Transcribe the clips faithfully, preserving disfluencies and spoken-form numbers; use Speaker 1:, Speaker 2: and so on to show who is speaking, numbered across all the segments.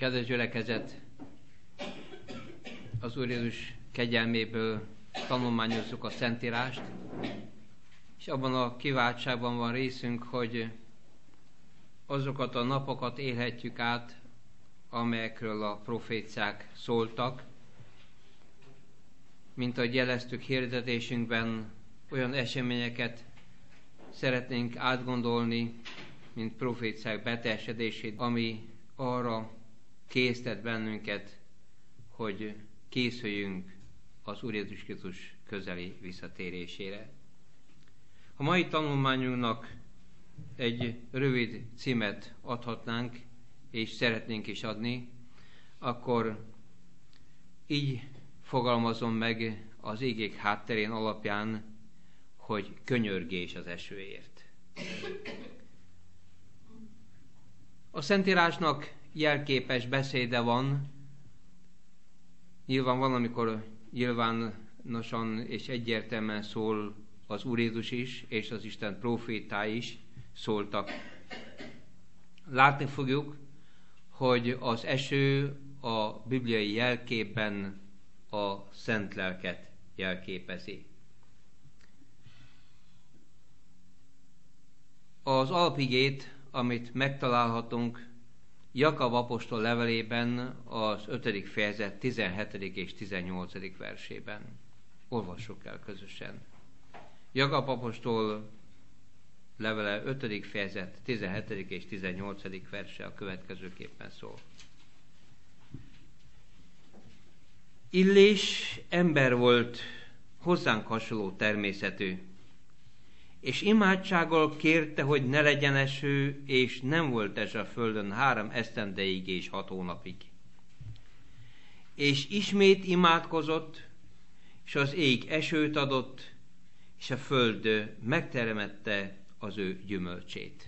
Speaker 1: Kedves gyülekezet, az Úr Jézus kegyelméből tanulmányozzuk a Szentírást, és abban a kiváltságban van részünk, hogy azokat a napokat élhetjük át, amelyekről a proféciák szóltak. Mint ahogy jeleztük hirdetésünkben, olyan eseményeket szeretnénk átgondolni, mint proféciák beteljesedését, ami arra késztet bennünket, hogy készüljünk az Úr Jézus Krisztus közeli visszatérésére. A mai tanulmányunknak egy rövid címet adhatnánk, és szeretnénk is adni, akkor így fogalmazom meg az igék hátterén alapján, hogy könyörgés az esőért. A Szentírásnak jelképes beszéde van, nyilván van, amikor nyilvánosan és egyértelműen szól az Úr Jézus is, és az Isten prófétái is szóltak. Látni fogjuk, hogy az eső a bibliai jelképben a Szent Lelket jelképezi. Az alapigét, amit megtalálhatunk Jakab apostol levelében, az ötödik fejezet tizenhetedik és tizennyolcadik versében. Olvassuk el közösen. Jakab apostol levele ötödik fejezet tizenhetedik és tizennyolcadik verse a következőképpen szól. Illés ember volt, hozzánk hasonló természetű, és imádsággal kérte, hogy ne legyen eső, és nem volt eső a földön három esztendeig és hat hónapig. És ismét imádkozott, és az ég esőt adott, és a föld megteremette az ő gyümölcsét.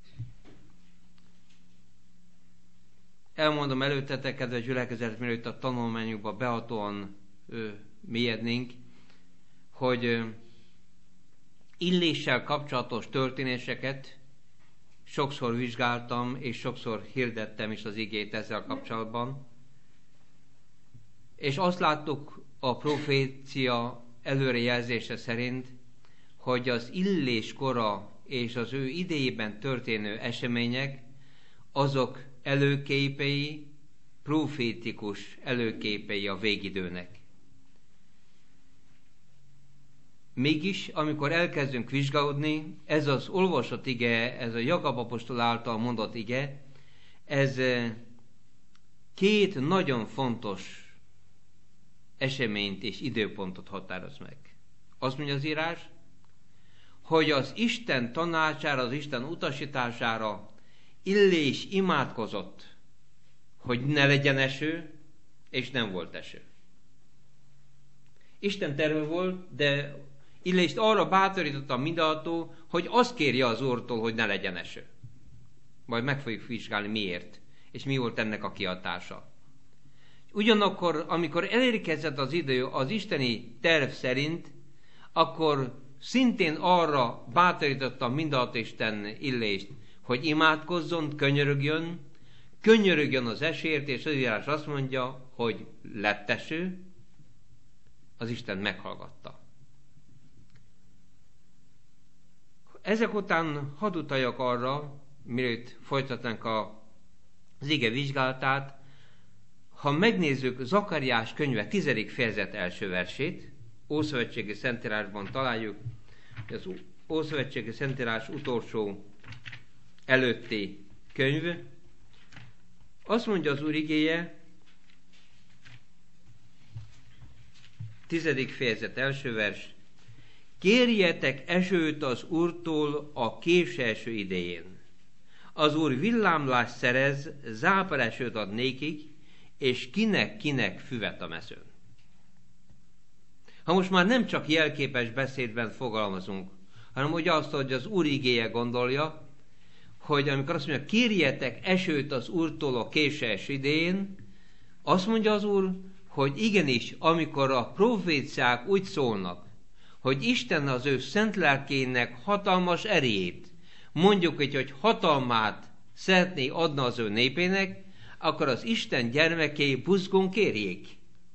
Speaker 1: Elmondom előttetek, kedves gyülekezet, mielőtt a tanulmányukba behatóan ö, mélyednénk, hogy ö, illéssel kapcsolatos történéseket sokszor vizsgáltam, és sokszor hirdettem is az igét ezzel kapcsolatban. És azt láttuk a profécia előrejelzése szerint, hogy az illés kora és az ő idejében történő események, azok előképei, profétikus előképei a végidőnek. Mégis, amikor elkezdünk vizsgálódni, ez az olvasott ige, ez a Jakab apostol által mondott ige, ez két nagyon fontos eseményt és időpontot határoz meg. Azt mondja az írás, hogy az Isten tanácsára, az Isten utasítására Illés imádkozott, hogy ne legyen eső, és nem volt eső. Isten terve volt, de Illést arra bátorította mindenható, hogy azt kérje az Úrtól, hogy ne legyen eső. Majd meg fogjuk vizsgálni miért, és mi volt ennek a kihatása. Ugyanakkor, amikor elérkezett az idő az isteni terv szerint, akkor szintén arra bátorította mindenható Isten Illést, hogy imádkozzon, könyörögjön, könyörögjön az esőért, és az írás azt mondja, hogy lett eső, az Isten meghallgatta. Ezek után hadd utaljak arra, mielőtt folytatnánk az ige vizsgálatát, ha megnézzük Zakariás könyve tizedik fejezet első versét, Ószövetségi Szentírásban találjuk, az Ószövetségi Szentírás utolsó előtti könyv. Azt mondja az Úr igéje, tizedik fejezet első vers, kérjetek esőt az Úrtól a későeső idején. Az Úr villámlást szerez, záporesőt ad nékik, és kinek-kinek füvet a mezőn. Ha most már nem csak jelképes beszédben fogalmazunk, hanem ugye azt, hogy az Úr igéje gondolja, hogy amikor azt mondja, kérjetek esőt az Úrtól a későeső idején, azt mondja az Úr, hogy igenis, amikor a proféciák úgy szólnak, hogy Isten az ő szent lelkének hatalmas erejét, mondjuk így, hogy hatalmát szeretné adni az ő népének, akkor az Isten gyermekei buzgón kérjék.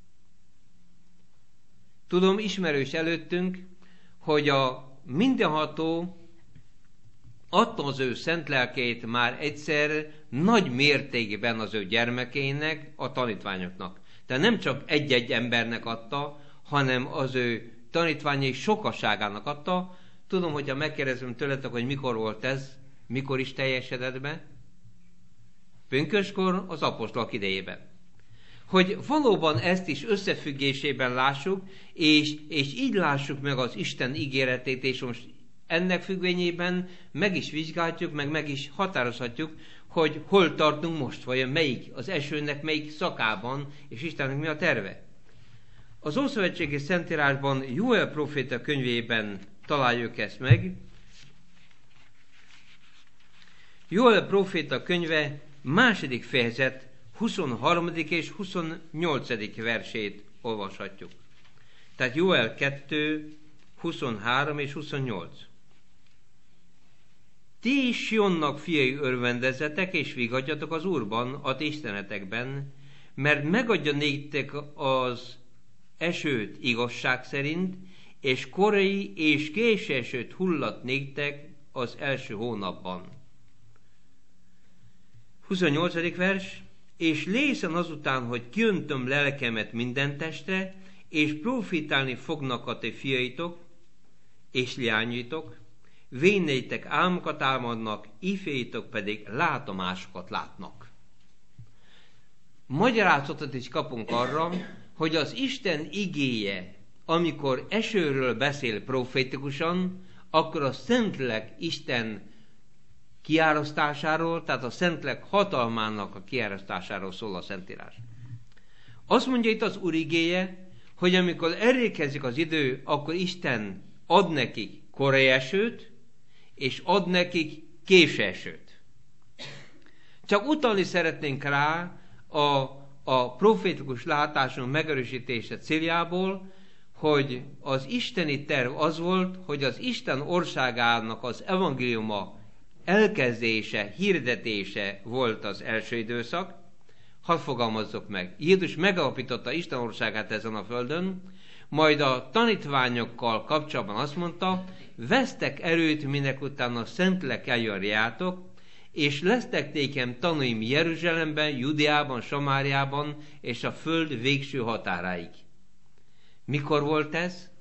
Speaker 1: Tudom, ismerős előttünk, hogy a mindenható adta az ő szent lelkét már egyszer nagy mértékben az ő gyermekeinek, a tanítványoknak. Tehát nem csak egy-egy embernek adta, hanem az ő tanítványai sokaságának adta. Tudom, hogyha megkérdezem tőletek, hogy mikor volt ez, mikor is teljesedett be? Pünköskor, az apostolok idejében. Hogy valóban ezt is összefüggésében lássuk, és, és így lássuk meg az Isten ígéretét, és most ennek függvényében meg is vizsgáljuk, meg meg is határozhatjuk, hogy hol tartunk most, vajon melyik, az esőnek melyik szakában, és Istennek mi a terve. Az Ószövetségi Szentírásban, Jóel próféta könyvében találjuk ezt meg. Jóel próféta könyve második fejezet huszonharmadik és huszonnyolcadik versét olvashatjuk. Tehát Jóel kettő, huszonhárom és huszonnyolc. Ti is Sionnak fiai örvendezetek, és vigadjatok az Úrban, a ti istenetekben, mert megadja néktek az esőt igazság szerint, és korai és késő esőt hullat néktek az első hónapban. huszonnyolcadik vers. És lészen azután, hogy kiöntöm lelkemet minden testre, és profitálni fognak a ti fiaitok, és leányaitok, véneitek álmokat álmodnak, ifjaitok pedig látomásokat látnak. Magyarázatot is kapunk arra, hogy az Isten igéje, amikor esőről beszél profétikusan, akkor a Szentlélek Isten kiárasztásáról, tehát a Szentlélek hatalmának a kiárasztásáról szól a Szentírás. Azt mondja itt az Úr igéje, hogy amikor elérkezik az idő, akkor Isten ad nekik korai esőt, és ad nekik késő esőt. Csak utalni szeretnénk rá a, a profétikus látásunk megerősítése céljából, hogy az isteni terv az volt, hogy az Isten országának az evangéliuma elkezdése, hirdetése volt az első időszak. Hadd fogalmazzuk meg. Jézus megalapította Isten országát ezen a földön, majd a tanítványokkal kapcsolatban azt mondta, vesztek erőt, minek utána Szentlélek eljönjátok, és lesztek nékem tanúim Jeruzsálemben, Judeában, Samáriában és a föld végső határáig. Mikor volt ez?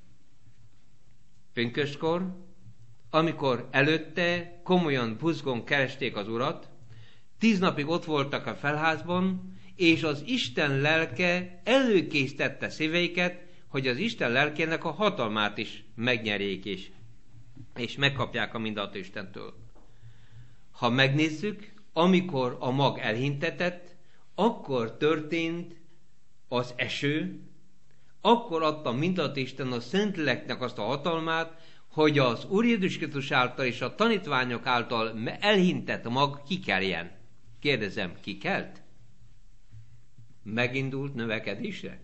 Speaker 1: Pünköstkor, amikor előtte komolyan buzgón keresték az Urat, tíz napig ott voltak a felházban, és az Isten lelke előkészítette szíveiket, hogy az Isten lelkének a hatalmát is megnyerjék is, és megkapják a mindenható Istentől. Ha megnézzük, amikor a mag elhintetett, akkor történt az eső, akkor adta mindenható Isten a Szentléleknek azt a hatalmát, hogy az Úr Jézus Krisztus által és a tanítványok által elhintett mag kikeljen. Kérdezem, kikelt? Megindult növekedésre?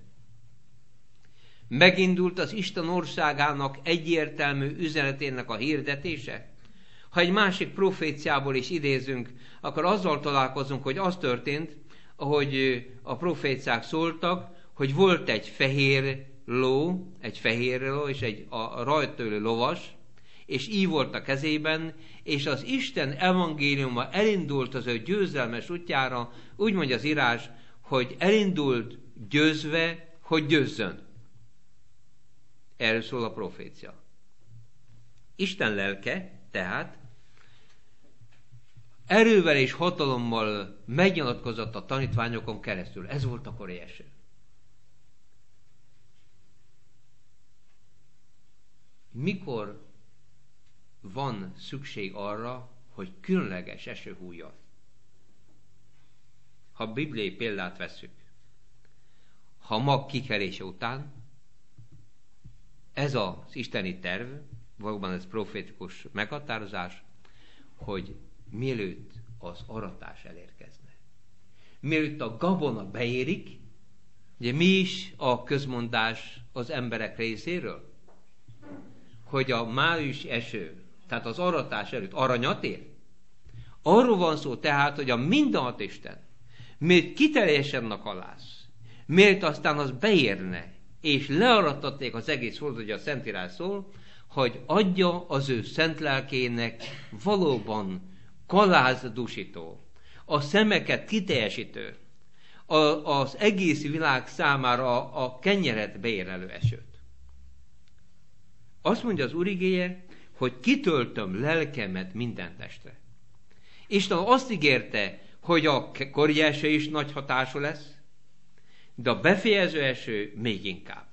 Speaker 1: Megindult az Isten országának egyértelmű üzenetének a hirdetése? Ha egy másik proféciából is idézünk, akkor azzal találkozunk, hogy az történt, ahogy a proféciák szóltak, hogy volt egy fehér ló, egy fehér ló, és egy a rajta ülő lovas, és így volt a kezében, és az Isten evangéliuma elindult az ő győzelmes útjára, úgy mondja az írás, hogy elindult győzve, hogy győzzön. Erről szól a profécia. Isten lelke, tehát erővel és hatalommal megnyilatkozott a tanítványokon keresztül. Ez volt a korai eső. Mikor van szükség arra, hogy különleges eső hújjon? Ha bibliai példát vesszük, ha mag kikelése után, ez az isteni terv, valóban ez profétikus meghatározás, hogy mielőtt az aratás elérkezne. Mielőtt a gabona beérik, ugye mi is a közmondás az emberek részéről? Hogy a május eső, tehát az aratás előtt aranyat ér. Arról van szó tehát, hogy a mindenható Isten miért kiteljesedne a kalász, miért aztán az beérne, és learadtatték az egész földet, hogy a Szentírás szól, hogy adja az ő szent lelkének valóban kalázdusító, a szemeket kiteljesítő, a, az egész világ számára a, a kenyeret beérelő esőt. Azt mondja az Úr igéje, hogy kitöltöm lelkemet minden testre. Isten azt ígérte, hogy a kori eső is nagy hatású lesz, de a befejező eső még inkább.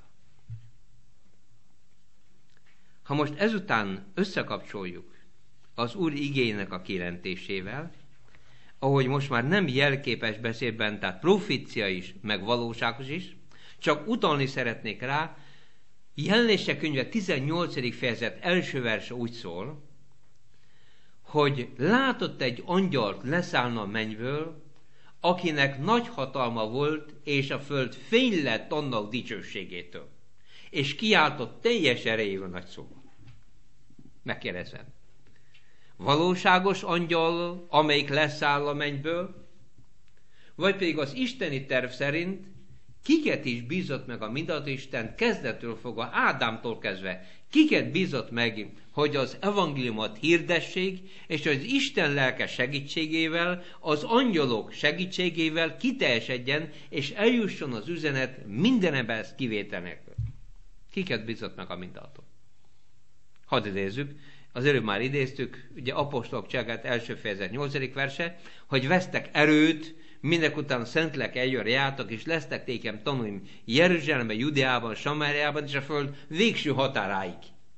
Speaker 1: Ha most ezután összekapcsoljuk az Úr igének a kijelentésével, ahogy most már nem jelképes beszédben, tehát profécia is, meg valóságos is, csak utalni szeretnék rá, Jelenések könyve tizennyolcadik fejezet első verse úgy szól, hogy látott egy angyalt leszállna a mennyből, akinek nagy hatalma volt, és a föld fény lett annak dicsőségétől. És kiáltott teljes erejével nagy szóval. Megkérdezem. Valóságos angyal, amelyik leszáll a mennyből? Vagy pedig az isteni terv szerint kiket is bízott meg a mindenható Isten kezdettől fogva, Ádámtól kezdve, kiket bízott meg, hogy az evangéliumot hirdessék, és az Isten lelke segítségével, az angyalok segítségével kiteljesedjen, és eljusson az üzenet minden emberhez kivétel nélkül. Kiket bízott meg a mindenható? Hadd idézzük, az előbb már idéztük, ugye apostolok cselekedet első fejezet nyolcadik verse, hogy vesztek erőt, mindek után a Szentlélek eljön jártak, és lesztek tékem tanulni Jeruzsálemben, Judeában, Samáriában, és a föld végső határáig.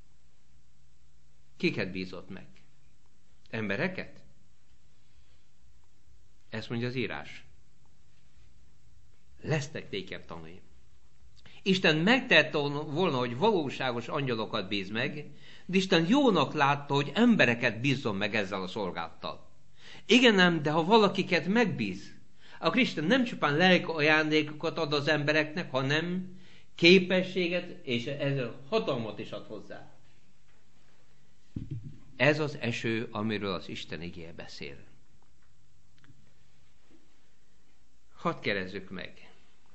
Speaker 1: Kiket bízott meg? Embereket? Ezt mondja az írás. Lesztek tékem tanulni. Isten megtette volna, hogy valóságos angyalokat bíz meg, de Isten jónak látta, hogy embereket bízzon meg ezzel a szolgálattal. Igen ám, de ha valakiket megbíz, akkor Isten nem csupán lelki ajándékokat ad az embereknek, hanem képességet és ezzel hatalmat is ad hozzá. Ez az eső, amiről az Isten igéje beszél. Hadd kérdezzük meg.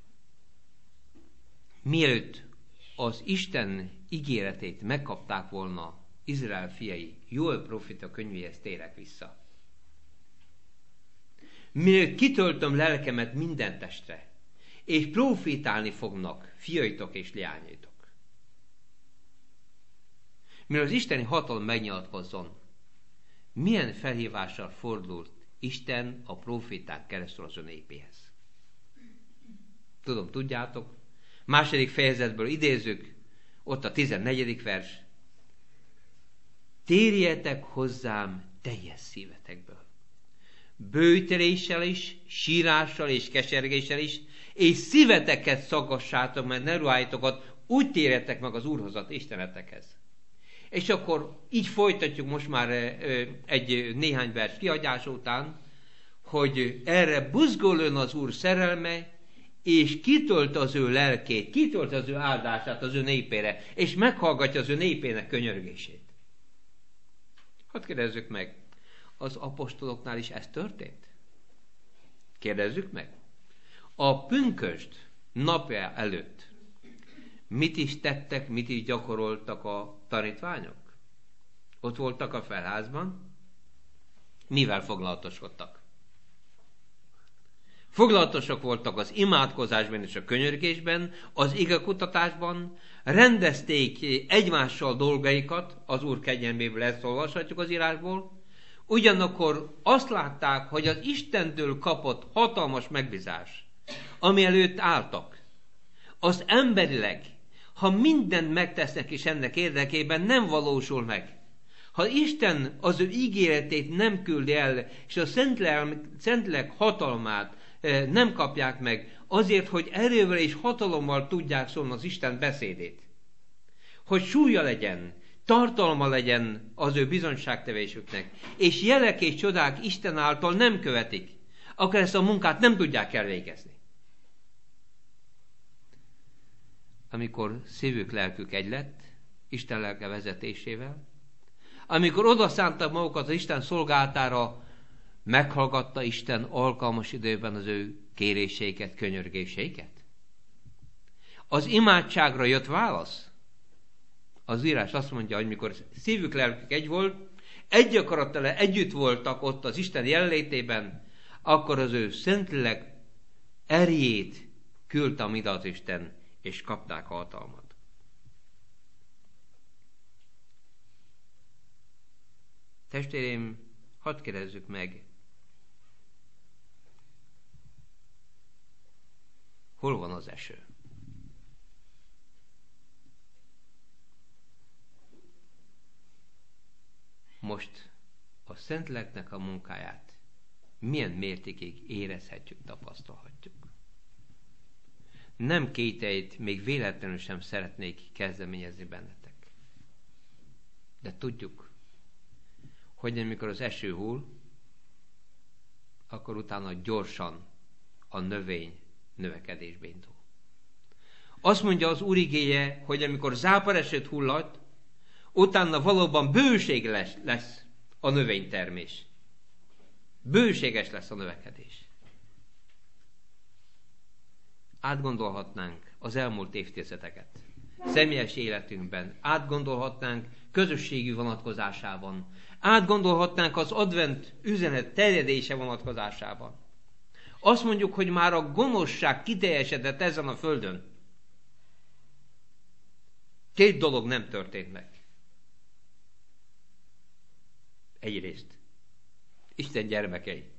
Speaker 1: Mielőtt az Isten ígéretét megkapták volna Izrael fiai, Jóel profita könyvéhez térek vissza. Mielőtt kitöltöm lelkemet minden testre, és profétálni fognak fiaitok és leányaitok. Mielőtt az isteni hatalom megnyilatkozzon, milyen felhívással fordult Isten a proféták keresztül az ön népéhez? Tudom, tudjátok, második fejezetből idézzük, ott a tizennegyedik vers. Térjetek hozzám teljes szívetekből. Bőjtöléssel is, sírással és kesergéssel is, és szíveteket szaggassátok, mert ne ruháitokat, úgy térjetek meg az Úrhoz, az Istenetekhez. És akkor így folytatjuk most már egy néhány vers kiadás után, hogy erre buzgoljon az Úr szerelme, és kitölt az ő lelkét, kitölt az ő áldását az ő népére, és meghallgatja az ő népének könyörgését. Hadd kérdezzük meg, az apostoloknál is ez történt? Kérdezzük meg. A pünkösd napja előtt mit is tettek, mit is gyakoroltak a tanítványok? Ott voltak a felházban. Mivel foglalatoskodtak? Foglalatosak voltak az imádkozásban és a könyörgésben, az igekutatásban, rendezték egymással dolgaikat, az Úr kegyelméből ezt olvashatjuk az írásból, ugyanakkor azt látták, hogy az Istentől kapott hatalmas megbízás, ami előtt álltak, az emberileg, ha mindent megtesznek is ennek érdekében, nem valósul meg. Ha Isten az ő ígéretét nem küldi el, és a Szentlélek hatalmát nem kapják meg, azért, hogy erővel és hatalommal tudják szólni az Isten beszédét. Hogy súlya legyen, tartalma legyen az ő bizonyságtevésüknek, és jelek és csodák Isten által nem követik, akkor ezt a munkát nem tudják elvégezni. Amikor szívük, lelkük egy lett, Isten lelke vezetésével, amikor odaszántak magukat az Isten szolgálatára, Meghallgatta Isten alkalmas időben az ő kéréseiket, könyörgéseiket? Az imádságra jött válasz? Az írás azt mondja, hogy mikor szívük, lelkük egy volt, egy akarattal együtt voltak ott az Isten jelenlétében, akkor az ő Szentlélek erjét küldte a mindenható Isten, és kapták a hatalmat. Testvéreim, hadd kérdezzük meg, hol van az eső? Most a Szentléleknek a munkáját milyen mértékig érezhetjük, tapasztalhatjuk. Nem kételyt még véletlenül sem szeretnék kezdeményezni bennetek. De tudjuk, hogy amikor az eső hull, akkor utána gyorsan a növény növekedésbe indul. Azt mondja az Úr igéje, hogy amikor záporesőt hullat, utána valóban bőség lesz, lesz a növénytermés. Bőséges lesz a növekedés. Átgondolhatnánk az elmúlt évtizedeket. Személyes életünkben, átgondolhatnánk közösségi vonatkozásában, átgondolhatnánk az advent üzenet terjedése vonatkozásában. Azt mondjuk, hogy már a gonoszság kiteljesedett ezen a földön. Két dolog nem történt meg. Egyrészt, Isten gyermekei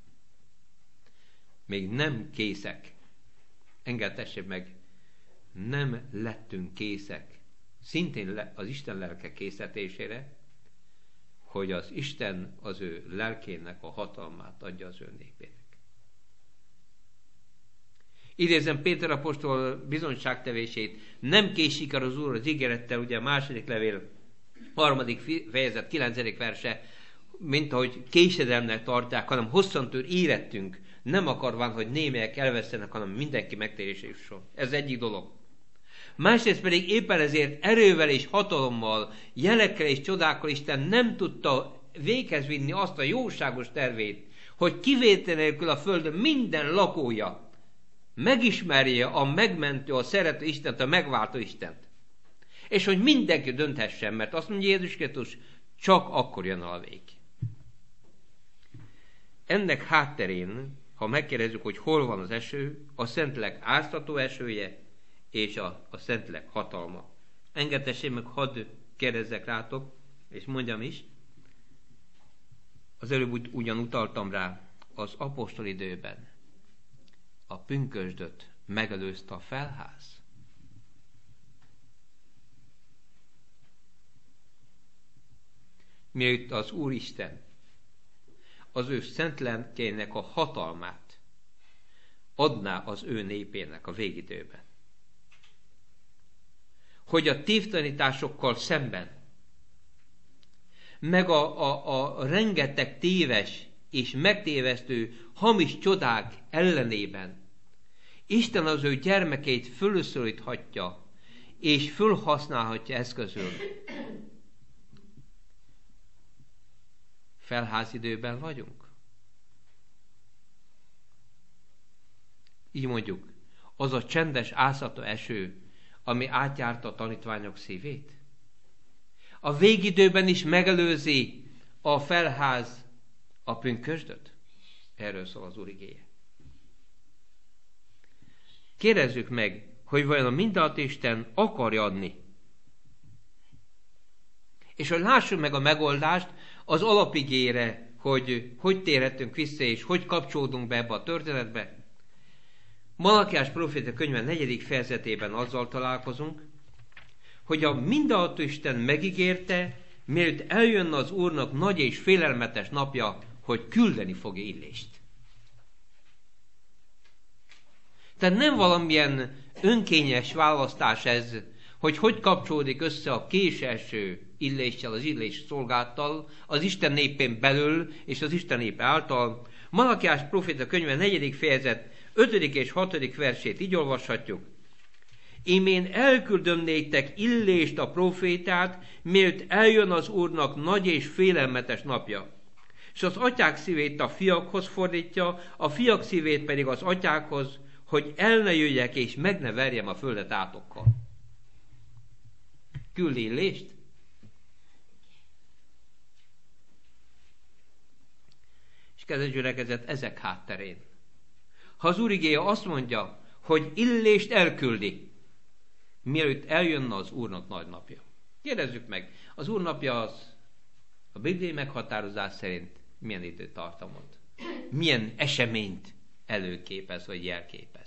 Speaker 1: még nem készek, engedtessék meg, nem lettünk készek, szintén az Isten lelke készítésére, hogy az Isten az ő lelkének a hatalmát adja az ő népének. Idézem Péter apostol bizonyságtevését, nem késik el az Úr az ígérettel, ugye a második levél, harmadik fejezet, kilencedik verse, mint ahogy késedelmnek tartják, hanem hosszantól érettünk, nem akarván, hogy némelyek elvesztenek, hanem mindenki megtérésre jusson. Ez egyik dolog. Másrészt pedig éppen ezért erővel és hatalommal, jelekkel és csodákkal Isten nem tudta véghez vinni azt a jóságos tervét, hogy kivétel nélkül a földön minden lakója megismerje a megmentő, a szerető Istent, a megváltó Istent. És hogy mindenki dönthessen, mert azt mondja Jézus Krisztus, csak akkor jön a vég. Ennek hátterén, ha megkérdezzük, hogy hol van az eső, a Szentlélek áztató esője, és a, a Szentlélek hatalma. Engedtessék meg, hadd kérdezzek rátok, és mondjam is, az előbb ugyan utaltam rá, az apostol időben a pünkösdöt megelőzte a felház. Mielőtt az Úristen az ő szent lelkének a hatalmát adná az ő népének a végidőben. Hogy a tévtanításokkal szemben, meg a, a, a rengeteg téves és megtévesztő hamis csodák ellenében Isten az ő gyermekeit fölösszoríthatja és fölhasználhatja eszközül. Felházidőben vagyunk. Így mondjuk, az a csendes, áztató eső, ami átjárta a tanítványok szívét. A végidőben is megelőzi a felház a pünkösdöt. Erről szól az Úr igéje. Kérdezzük meg, hogy vajon a mindenható Isten akarja adni. És hogy lássuk meg a megoldást az alapigére, hogy hogy térhetünk vissza, és hogy kapcsolódunk be ebbe a történetbe. Malakiás próféta könyve negyedik fejezetében azzal találkozunk, hogy a mindenható Isten megígérte, mielőtt eljönne az Úrnak nagy és félelmetes napja, hogy küldeni fogja Illést. Tehát nem valamilyen önkényes választás ez, hogy hogy kapcsolódik össze a késelső Illéssel, az Illés szolgálattal, az Isten népén belül és az Isten népe által. Malakiás próféta könyve negyedik fejezet ötödik és hatodik versét így olvashatjuk. Ím én elküldöm néktek Illést a prófétát, mielőtt eljön az Úrnak nagy és félelmetes napja. és az atyák szívét a fiakhoz fordítja, a fiak szívét pedig az atyákhoz, hogy el ne jöjjek és meg ne verjem a földet átokkal. Küld Illést? És kedves gyülekezet, ezek hátterén. Ha az Úr igéje azt mondja, hogy Illést elküldi, mielőtt eljönne az Úrnak nagy napja. Kérdezzük meg, az Úr napja az a bibliai meghatározás szerint milyen időtartamot, milyen eseményt előképez vagy jelképez?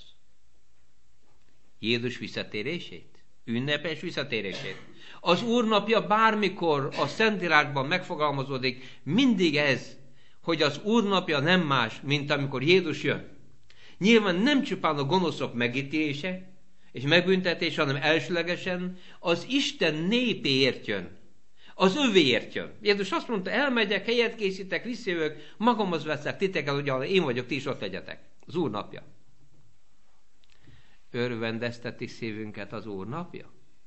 Speaker 1: Jézus visszatérését? Ünnepes visszatérését? Az Úr napja bármikor a Szentírásban megfogalmazódik, mindig ez, hogy az Úr napja nem más, mint amikor Jézus jön. Nyilván nem csupán a gonoszok megítélése és megbüntetése, hanem elsőlegesen az Isten népéért jön. Az övéért jön. Jézus azt mondta, elmegyek, helyet készítek, visszajövök, magamhoz veszek titeket, hogy én vagyok, ti is ott legyetek. Az Úr napja. Örvendezteti szívünket az Úr napja?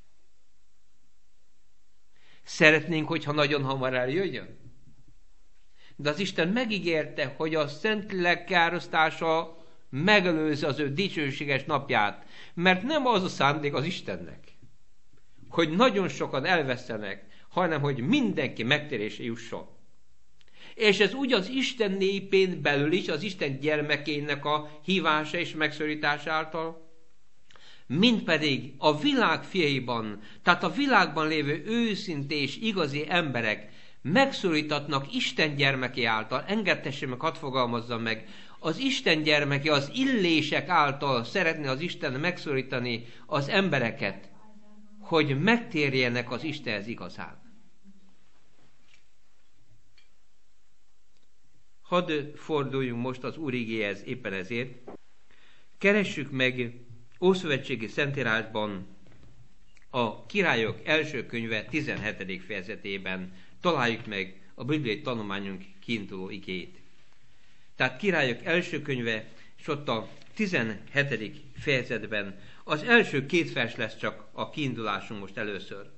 Speaker 1: Szeretnénk, hogyha nagyon hamar eljöjjön? De az Isten megígérte, hogy a Szentlélek károsztása megelőzi az ő dicsőséges napját, mert nem az a szándék az Istennek, hogy nagyon sokan elvesztenek, hanem hogy mindenki megtérésre jusson. És ez úgy az Isten népén belül is, az Isten gyermekének a hívása és megszorítása által, mint pedig a világ fiaiban, tehát a világban lévő őszinte és igazi emberek megszólítatnak Isten gyermeki által, engedtesse meg, hadd fogalmazzam meg, az Isten gyermeki, az illések által szeretné az Isten megszólítani az embereket, hogy megtérjenek az Istenhez igazán. Hadd forduljunk most az Úr igéhez éppen ezért. Keressük meg Ószövetségi Szentírásban a Királyok első könyve tizenhetedik fejezetében találjuk meg a bibliai tanulmányunk kiinduló igét. Tehát Királyok első könyve, és ott a tizenhetedik fejezetben az első két vers lesz csak a kiindulásunk most először.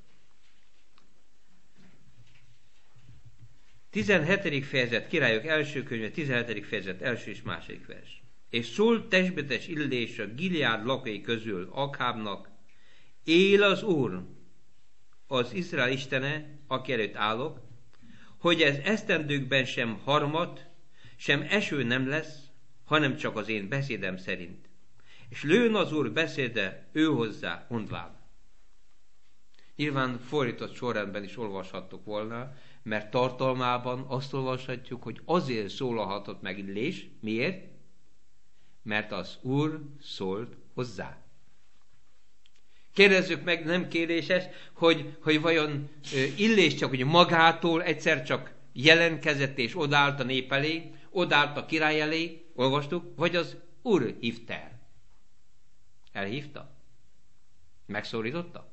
Speaker 1: tizenhetedik fejezet, Királyok első könyve, tizenhetedik fejezet, első és második vers. És szólt testbetes Illés a Gileád lakai közül Akhábnak, él az Úr, az Izrael istene, aki előtt állok, hogy ez esztendőkben sem harmat, sem eső nem lesz, hanem csak az én beszédem szerint. És lőn az Úr beszéde ő hozzá, mondván. Nyilván fordított sorrendben is olvashattuk volna, mert tartalmában azt olvashatjuk, hogy azért szólalhatott meg Illés. Miért? Mert az Úr szólt hozzá. Kérdezzük meg, nem kérdéses, hogy, hogy vajon Illés csak ugye magától egyszer csak jelentkezett és odállt a nép elé, odállt a király elé, olvastuk, vagy az Úr hívta el. Elhívta? Megszólította?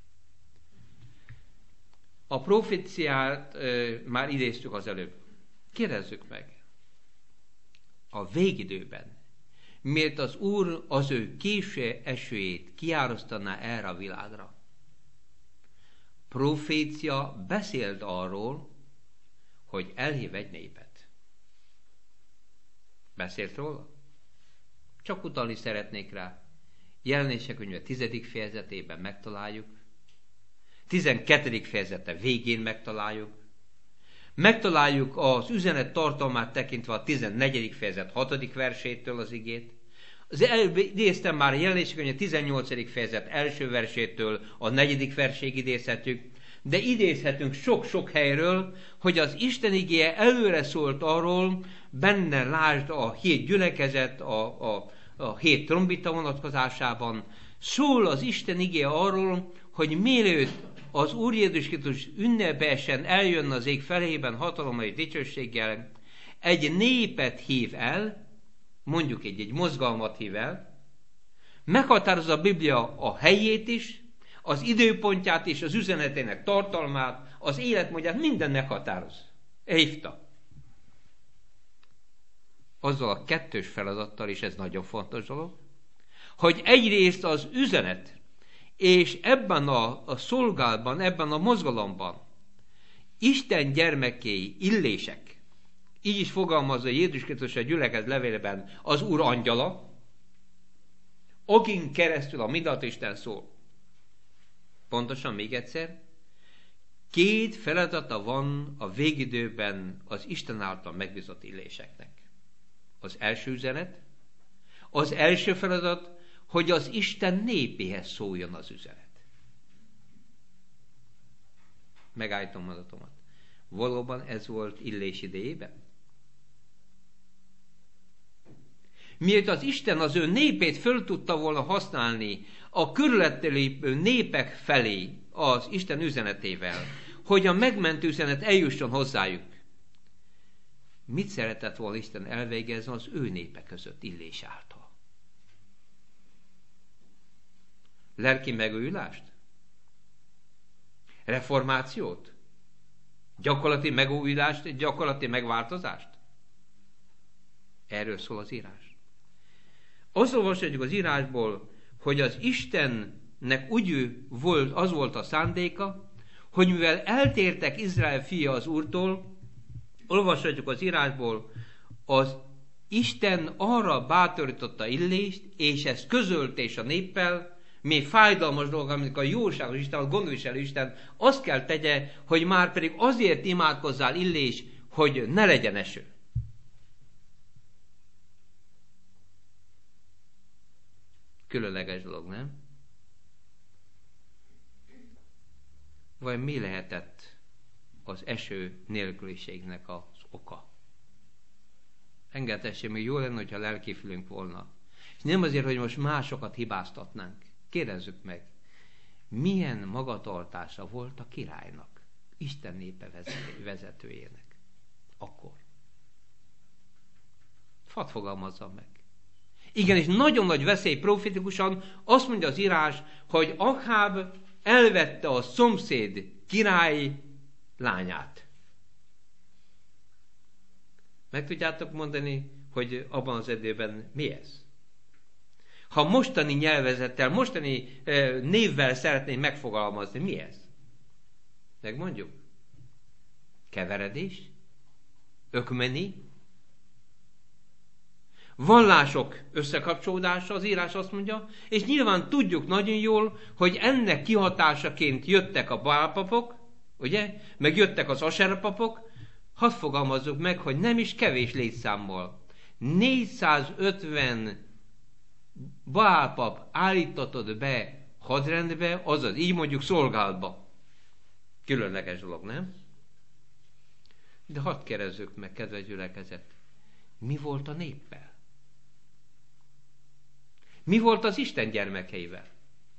Speaker 1: A proféciát e, már idéztük az előbb. Kérdezzük meg. A végidőben, miért az Úr az ő késő esőjét kiárasztaná erre a világra? Profécia beszélt arról, hogy elhív egy népet. Beszélt róla? Csak utalni szeretnék rá. Jelenések könyve tizedik fejezetében megtaláljuk. tizenkettedik fejezete végén megtaláljuk. Megtaláljuk az üzenet tartalmát tekintve a tizennegyedik fejezet hatodik versétől az igét. Az idéztem már a Jelenések könyve tizennyolcadik fejezet első versétől a negyedik verséig idézhetjük, de idézhetünk sok-sok helyről, hogy az Isten igéje előre szólt arról, benne lásd a hét gyülekezet, a, a, a hét trombita vonatkozásában, szól az Isten igéje arról, hogy mielőtt az Úr Jézus Krisztus ünnepesen eljön az ég felében hatalommal és dicsőséggel, egy népet hív el, mondjuk egy, egy mozgalmat hív el, meghatározza a Biblia a helyét is, az időpontját és az üzenetének tartalmát, az életmódját, minden meghatároz. Hívta. Azzal a kettős feladattal, és ez nagyon fontos dolog, hogy egyrészt az üzenet, és ebben a, a szolgálatban, ebben a mozgalomban Isten gyermekei, illések, Így is fogalmazza Jézus Krisztus a gyülekezet levélben az Úr angyala, akin keresztül a mindenható Isten szól. Pontosan még egyszer, két feladata van a végidőben az Isten által megbízott illéseknek. Az első üzenet, az első feladat, hogy az Isten népéhez szóljon az üzenet. Megállítom mondatomat. Valóban ez volt Illés idejében? Miért az Isten az ő népét föl tudta volna használni a körülötte lépő népek felé az Isten üzenetével, hogy a megmentő üzenet eljusson hozzájuk. Mit szeretett volna Isten elvégezni az ő népe között Illés által? Lelki megújulást? Reformációt? Gyakorlati megújulást, gyakorlati megváltozást? Erről szól az írás. Azt olvashatjuk az írásból, hogy az Istennek úgy volt, az volt a szándéka, hogy mivel eltértek Izrael fia az Úrtól, olvashatjuk az írásból, az Isten arra bátorította Illést, és ezt közölte és a néppel, még fájdalmas dolog, amikor a jóságos Isten, a gondviselő Isten azt kell tegye, hogy már pedig azért imádkozzál Illés, hogy ne legyen eső. Különleges dolog, nem? Vagy mi lehetett az eső nélküliségnek az oka? Engedhessem, hogy jó lenne, hogyha lelkifülünk volna. És nem azért, hogy most másokat hibáztatnánk. Kérdezzük meg, milyen magatartása volt a királynak, Isten népe vezetőjének akkor? Hadd fogalmazzam meg. Igen, és nagyon nagy veszély profetikusan azt mondja az írás, hogy Aháb elvette a szomszéd király lányát. Meg tudjátok mondani, hogy abban az időben mi ez? Ha mostani nyelvezettel, mostani eh, névvel szeretném megfogalmazni, mi ez? Megmondjuk? Keveredés? Ökmeni? Vallások összekapcsolódása, az írás azt mondja, és nyilván tudjuk nagyon jól, hogy ennek kihatásaként jöttek a bálpapok, ugye? Meg jöttek az aserapapok, hadd fogalmazzuk meg, hogy nem is kevés létszámmal. négyszázötven bálpap állítatod be hadrendbe, azaz így mondjuk szolgálatba. Különleges dolog, nem? De hadd kérdezzük meg, kedves gyülekezet, mi volt a néppel? Mi volt az Isten gyermekeivel?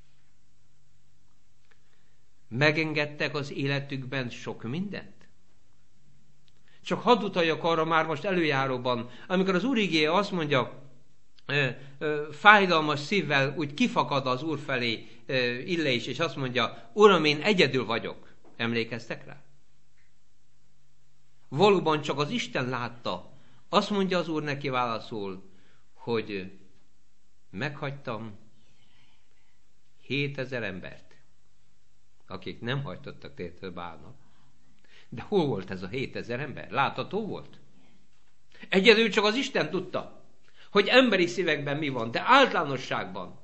Speaker 1: Megengedtek az életükben sok mindent? Csak hadd utaljak arra már most előjáróban, amikor az Úr igéje azt mondja, ö, ö, fájdalmas szívvel úgy kifakad az Úr felé ö, Illés, és azt mondja, Uram, én egyedül vagyok. Emlékeztek rá? Valóban csak az Isten látta. Azt mondja az Úr neki válaszul, hogy meghagytam hétezer embert, akik nem hajtottak tértől Bálnak. De hol volt ez a hétezer ember? Látható volt? Egyedül csak az Isten tudta, hogy emberi szívekben mi van, de általánosságban,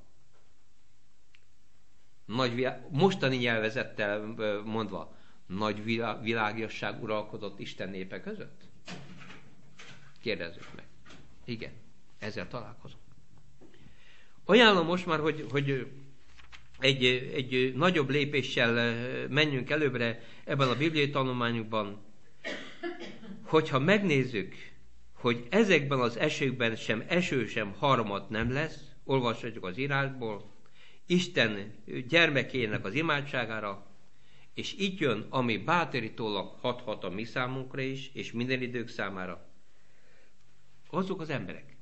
Speaker 1: nagy, mostani nyelvezettel mondva, nagy világiasság uralkodott Isten népe között? Kérdezzük meg. Igen, ezzel találkozunk. Ajánlom most már, hogy, hogy egy, egy nagyobb lépéssel menjünk előbbre ebben a bibliai tanulmányunkban, hogyha megnézzük, hogy ezekben az esőkben sem eső, sem harmat nem lesz, olvashatjuk az írásból, Isten gyermekének az imádságára, és itt jön, ami bátorítólag hathat a mi számunkra is, és minden idők számára. Azok az emberek,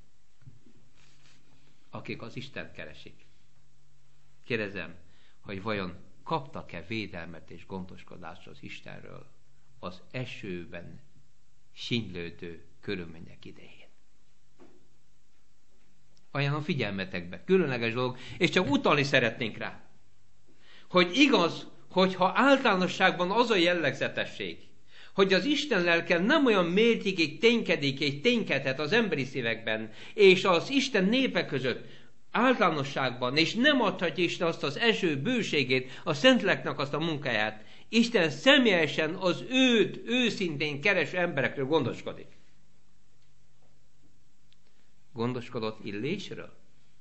Speaker 1: akik az Istent keresik. Kérdezem, hogy vajon kaptak-e védelmet és gondoskodást az Istenről az esőben sínylődő körülmények idején? Ajánlom figyelmetekbe, különleges dolog, és csak utalni szeretnénk rá, hogy igaz, hogyha általánosságban az a jellegzetesség, hogy az Isten lelke nem olyan mértékig ténykedik és ténykedhet az emberi szívekben, és az Isten népe között általánosságban, és nem adhatja Isten azt az eső bőségét, a Szentléleknek azt a munkáját. Isten személyesen az őt őszintén kereső emberekről gondoskodik. Gondoskodott Illésről?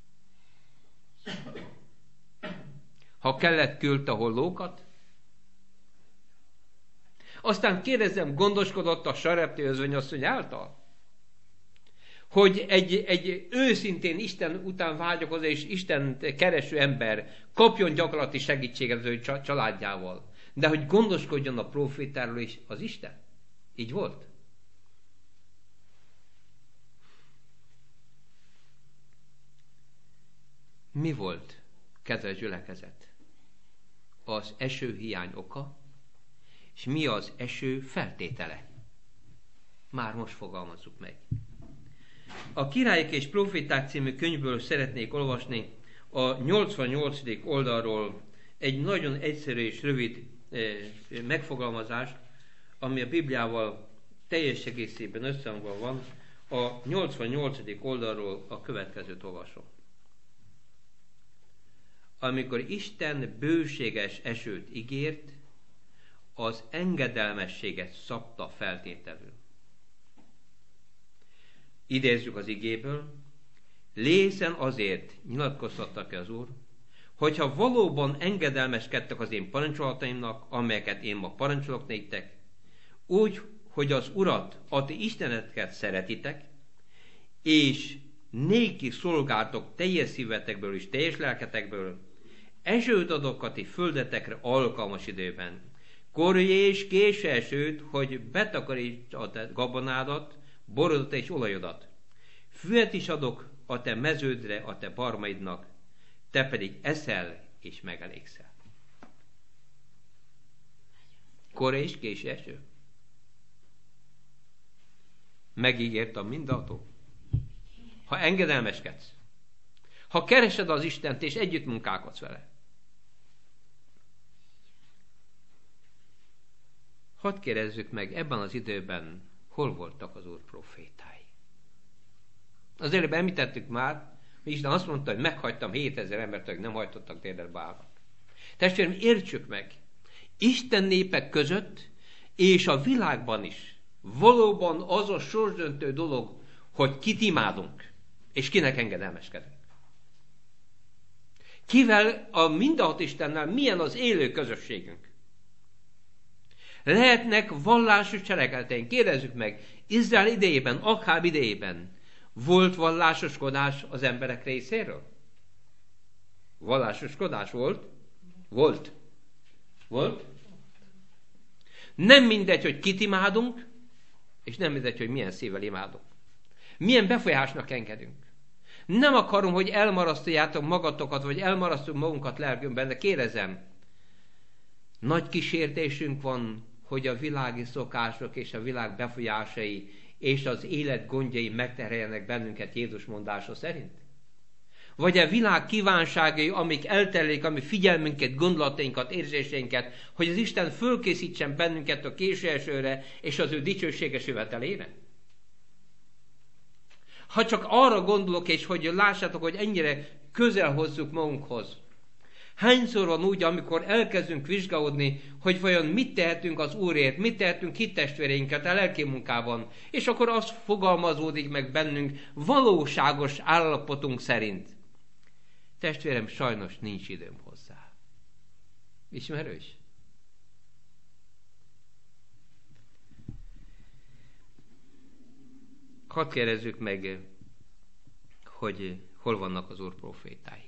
Speaker 1: Ha kellett, küldte hollókat? Aztán kérdezem, gondoskodott a Sarepti özvegyasszony által? Hogy egy, egy őszintén Isten után vágyakozó és Isten kereső ember kapjon gyakorlati segítséget az ő családjával. De hogy gondoskodjon a profétáról is az Isten. Így volt? Mi volt, kedves gyülekezet? Az eső hiány oka, és mi az eső feltétele? Már most fogalmazzuk meg. A Királyok és Proféták című könyvből szeretnék olvasni a nyolcvannyolcadik oldalról egy nagyon egyszerű és rövid eh, megfogalmazást, ami a Bibliával teljes egészében összhangban van. A nyolcvannyolcadik oldalról a következőt olvasom. Amikor Isten bőséges esőt ígért, az engedelmességet szabta feltételül. Idézzük az igéből, lészen azért nyilatkoztatta ki az Úr, hogyha valóban engedelmeskedtek az én parancsolataimnak, amelyeket én ma parancsolok néktek, úgy, hogy az Urat, a ti Isteneteket szeretitek, és néki szolgáltok teljes szívetekből és teljes lelketekből, esőt adok a ti földetekre alkalmas időben. Korj és késő esőt, hogy betakaríts a te gabonádat, borodat és olajodat. Füvet is adok a te meződre, a te barmaidnak, te pedig eszel és megelégszel. Korj és késő eső. Megígért a mindenható. Ha engedelmeskedsz, ha keresed az Istent és együtt munkálkodsz vele. Hadd kérdezzük meg, ebben az időben hol voltak az Úr profétái? Az előbb említettük már, hogy Isten azt mondta, hogy meghagytam hétezer embert, hogy nem hajtottak térdet Bálnak. Testvérem, értsük meg, Isten népek között és a világban is valóban az a sorsdöntő dolog, hogy kit imádunk, és kinek engedelmeskedünk. Kivel a mindenhat Istennel milyen az élő közösségünk. Lehetnek vallásos cselekedeteink. Kérdezzük meg, Izrael idejében, Akháb idejében volt vallásoskodás az emberek részéről? Vallásoskodás volt? Volt. Volt? Nem mindegy, hogy kit imádunk, és nem mindegy, hogy milyen szívvel imádunk. Milyen befolyásnak engedünk. Nem akarom, hogy elmarasztaljátok magatokat, vagy elmarasztunk magunkat lelkünkben, de kérdezem, nagy kísértésünk van, hogy a világi szokások és a világ befolyásai és az élet gondjai megterheljenek bennünket Jézus mondása szerint? Vagy a világ kívánságai, amik elterlik, ami figyelmünket, gondolatainkat, érzéseinket, hogy az Isten fölkészítsen bennünket a késő esőre és az ő dicsőséges jövetelére? Ha csak arra gondolok, és hogy lássátok, hogy ennyire közel hozzuk magunkhoz. Hányszor van úgy, amikor elkezdünk vizsgálódni, hogy vajon mit tehetünk az Úrért, mit tehetünk hittestvéreinkkel a lelki munkában, és akkor az fogalmazódik meg bennünk valóságos állapotunk szerint. Testvérem, sajnos nincs időm hozzá. Ismerős? Hadd kérdezzük meg, hogy hol vannak az Úr profétái.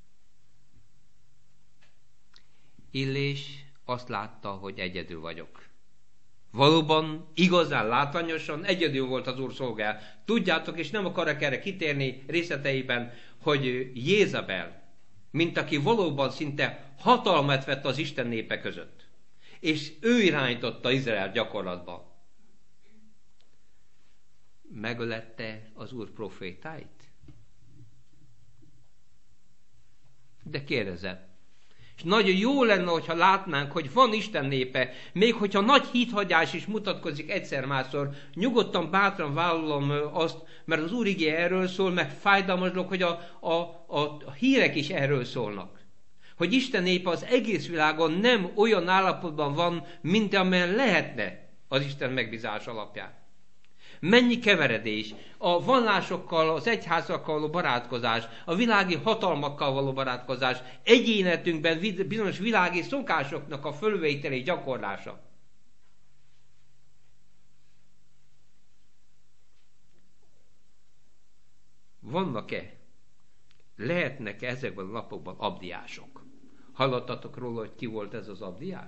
Speaker 1: Illés azt látta, hogy egyedül vagyok. Valóban, igazán látványosan egyedül volt az Úr szolgál. Tudjátok, és nem akarok erre kitérni részleteiben, hogy Jézabel, mint aki valóban szinte hatalmat vett az Isten népe között, és ő irányította Izrael gyakorlatba. Megölette az Úr profétáit? De kérdezem, És nagyon jó lenne, hogyha látnánk, hogy van Isten népe, még hogyha nagy híthagyás is mutatkozik egyszer-másszor, nyugodtan, bátran vállalom azt, mert az Úr igéje erről szól, meg fájdalmas dolog, hogy a, a, a, a hírek is erről szólnak. Hogy Isten népe az egész világon nem olyan állapotban van, mint amelyen lehetne az Isten megbízás alapján. Mennyi keveredés, a vallásokkal, az egyházakkal való barátkozás, a világi hatalmakkal való barátkozás, egyénetünkben bizonyos világi szokásoknak a fölvételi gyakorlása. Vannak-e, lehetnek-e ezekben a napokban abdiások? Hallottatok róla, hogy ki volt ez az abdiás?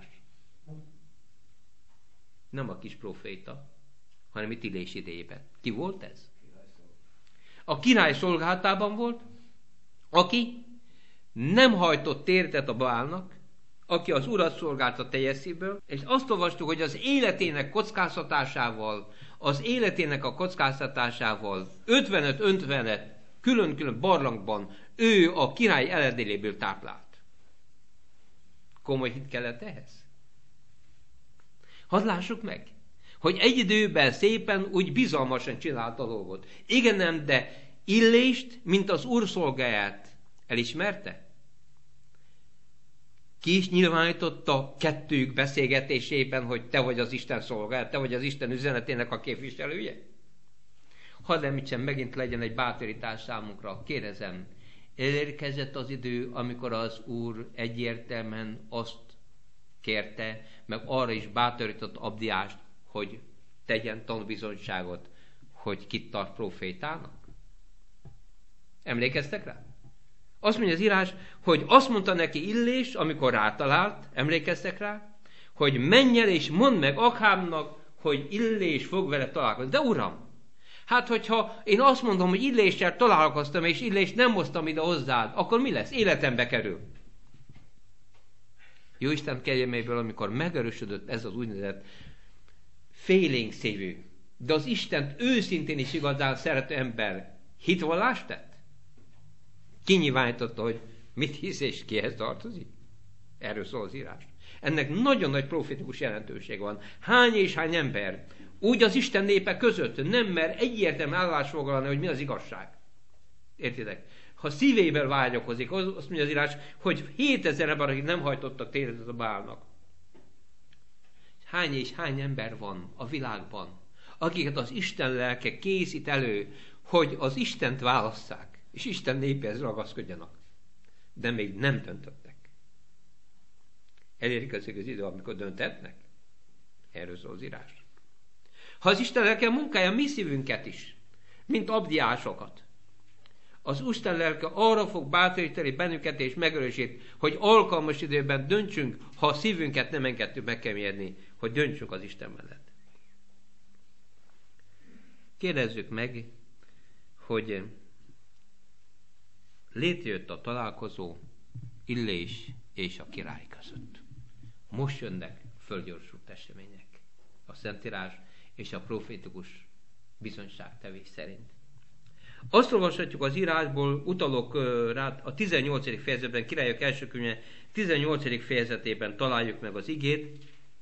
Speaker 1: Nem a kis proféta, hanem itt Illés idejében. Ki volt ez? A király szolgálatában volt, aki nem hajtott térdet a Baálnak, aki az Urat szolgálta teljes szívből, és azt olvastuk, hogy az életének kockáztatásával, az életének a kockáztatásával ötvenöt ötvenet külön-külön barlangban ő a király eledéléből táplált. Komoly hit kellett ehhez? Hadd lássuk meg, hogy egy időben szépen úgy bizalmasan csinálta a dolgot. Igen nem, de Illést, mint az Úr szolgáját elismerte? Ki is nyilvánította kettőjük beszélgetésében, hogy te vagy az Isten szolgája, te vagy az Isten üzenetének a képviselője? Hadd említsem, megint legyen egy bátorítás számunkra. Kérdezem, elérkezett az idő, amikor az Úr egyértelműen azt kérte, meg arra is bátorított Abdiást, hogy tegyen tanúbizonyságot, hogy kit tart profétának? Emlékeztek rá? Azt mondja az írás, hogy azt mondta neki Illés, amikor rátalált, emlékeztek rá, hogy menj el és mondd meg Akhábnak, hogy Illés fog vele találkozni. De uram, hát hogyha én azt mondom, hogy Illéssel találkoztam, és Illést nem hoztam ide hozzád, akkor mi lesz? Életembe kerül. Jóisten kegyelméből, amikor megerősödött ez az úgynevezett félénk szívű, de az Istent őszintén is igazán szerető ember hitvallást tett? Kinyilvánította, hogy mit hisz és kihez tartozik? Erről szól az írás. Ennek nagyon nagy profétikus jelentőség van. Hány és hány ember úgy az Isten népe között nem mer egyértelműen állásfoglalni, hogy mi az igazság. Értitek? Ha szívéből vágyakozik, azt mondja az írás, hogy hétezer ember, akik nem hajtottak térdet a Baálnak. Hány és hány ember van a világban, akiket az Isten lelke készít elő, hogy az Istent válasszák, és Isten népéhez ragaszkodjanak. De még nem döntöttek. Elérkezik az idő, amikor döntetnek. Erről szól az írás. Ha az Isten lelke munkálja mi szívünket is, mint abdiásokat, az Isten lelke arra fog bátorítani bennünket és megerősít, hogy alkalmas időben döntsünk, ha a szívünket nem engedtük megkeményedni, hogy döntsünk az Isten mellett. Kérdezzük meg, hogy létrejött a találkozó Illés és a király között. Most jönnek földgyorsult események. A Szentírás és a profétikus bizonyságtevés szerint. Azt olvashatjuk az írásból, utalok rá, a tizennyolcadik fejezetben, Királyok első könyve tizennyolcadik fejezetében találjuk meg az igét,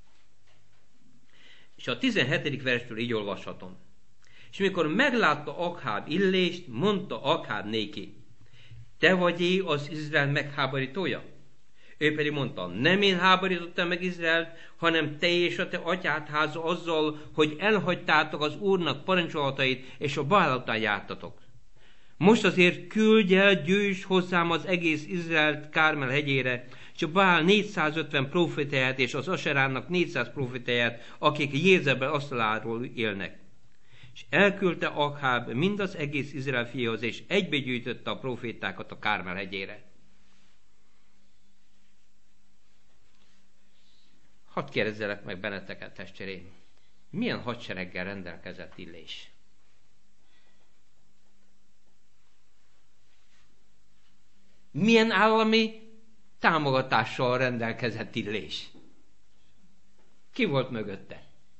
Speaker 1: és a tizenhetedik verstől így olvashatom. És mikor meglátta Akháb Illést, mondta Akháb néki, te vagy-e az Izrael megháborítója? Ő pedig mondta, nem én háborítottam meg Izraelt, hanem te és a te atyád háza azzal, hogy elhagytátok az Úrnak parancsolatait, és a Baál után jártatok. Most azért küldj el, gyűjts hozzám az egész Izraelt Kármel hegyére, és a Baál négyszázötven profétáját, és az Aserának négyszáz profétáját, akik Jézebel asztaláról élnek. És elküldte Akháb mind az egész Izrael fiához, és egybegyűjtötte a profétákat a Kármel hegyére. Hadd kérdezzelek meg benneteket, testvéreim, milyen hadsereggel rendelkezett Illés? Milyen állami támogatással rendelkezett Illés? Ki volt mögötte?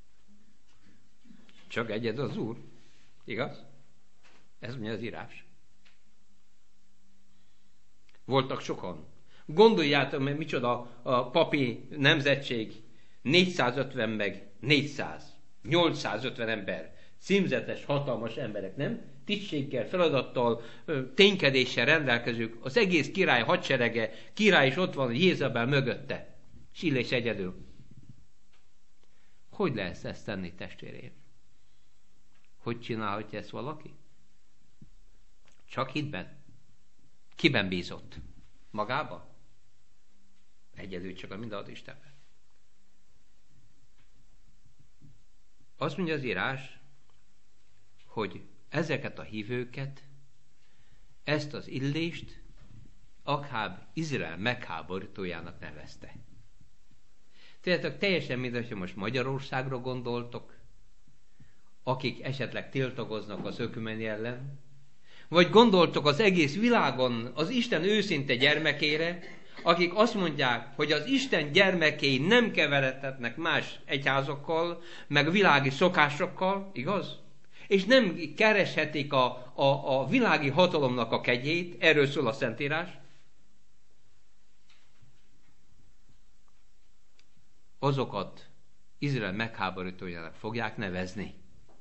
Speaker 1: Csak egyed az Úr. Igaz? Ez mi az írás? Voltak sokan. Gondoljátok meg, micsoda a papi nemzetség, négyszázötven meg négyszáz, nyolcszázötven ember, címzetes, hatalmas emberek, nem? Tisztséggel, feladattal, ténykedéssel rendelkezők, az egész király hadserege, király is ott van, Jézabel mögötte, s Illés egyedül. Hogy lehet ezt tenni, testvéreim? Hogy csinálhatja ezt valaki? Csak hitben. Kiben bízott? Magába? Egyedül csak a mindenható Istenben. Azt mondja az írás, hogy ezeket a hívőket, ezt az Illést Akháb Izrael megháborítójának nevezte. Tudjátok, teljesen mindegy, hogy most Magyarországra gondoltok, akik esetleg tiltakoznak az ökumeni ellen, vagy gondoltok az egész világon az Isten őszinte gyermekére, akik azt mondják, hogy az Isten gyermekei nem keveredhetnek más egyházokkal, meg világi szokásokkal, igaz? És nem kereshetik a, a, a világi hatalomnak a kegyét, erről szól a Szentírás. Azokat Izrael megháborítójának fogják nevezni.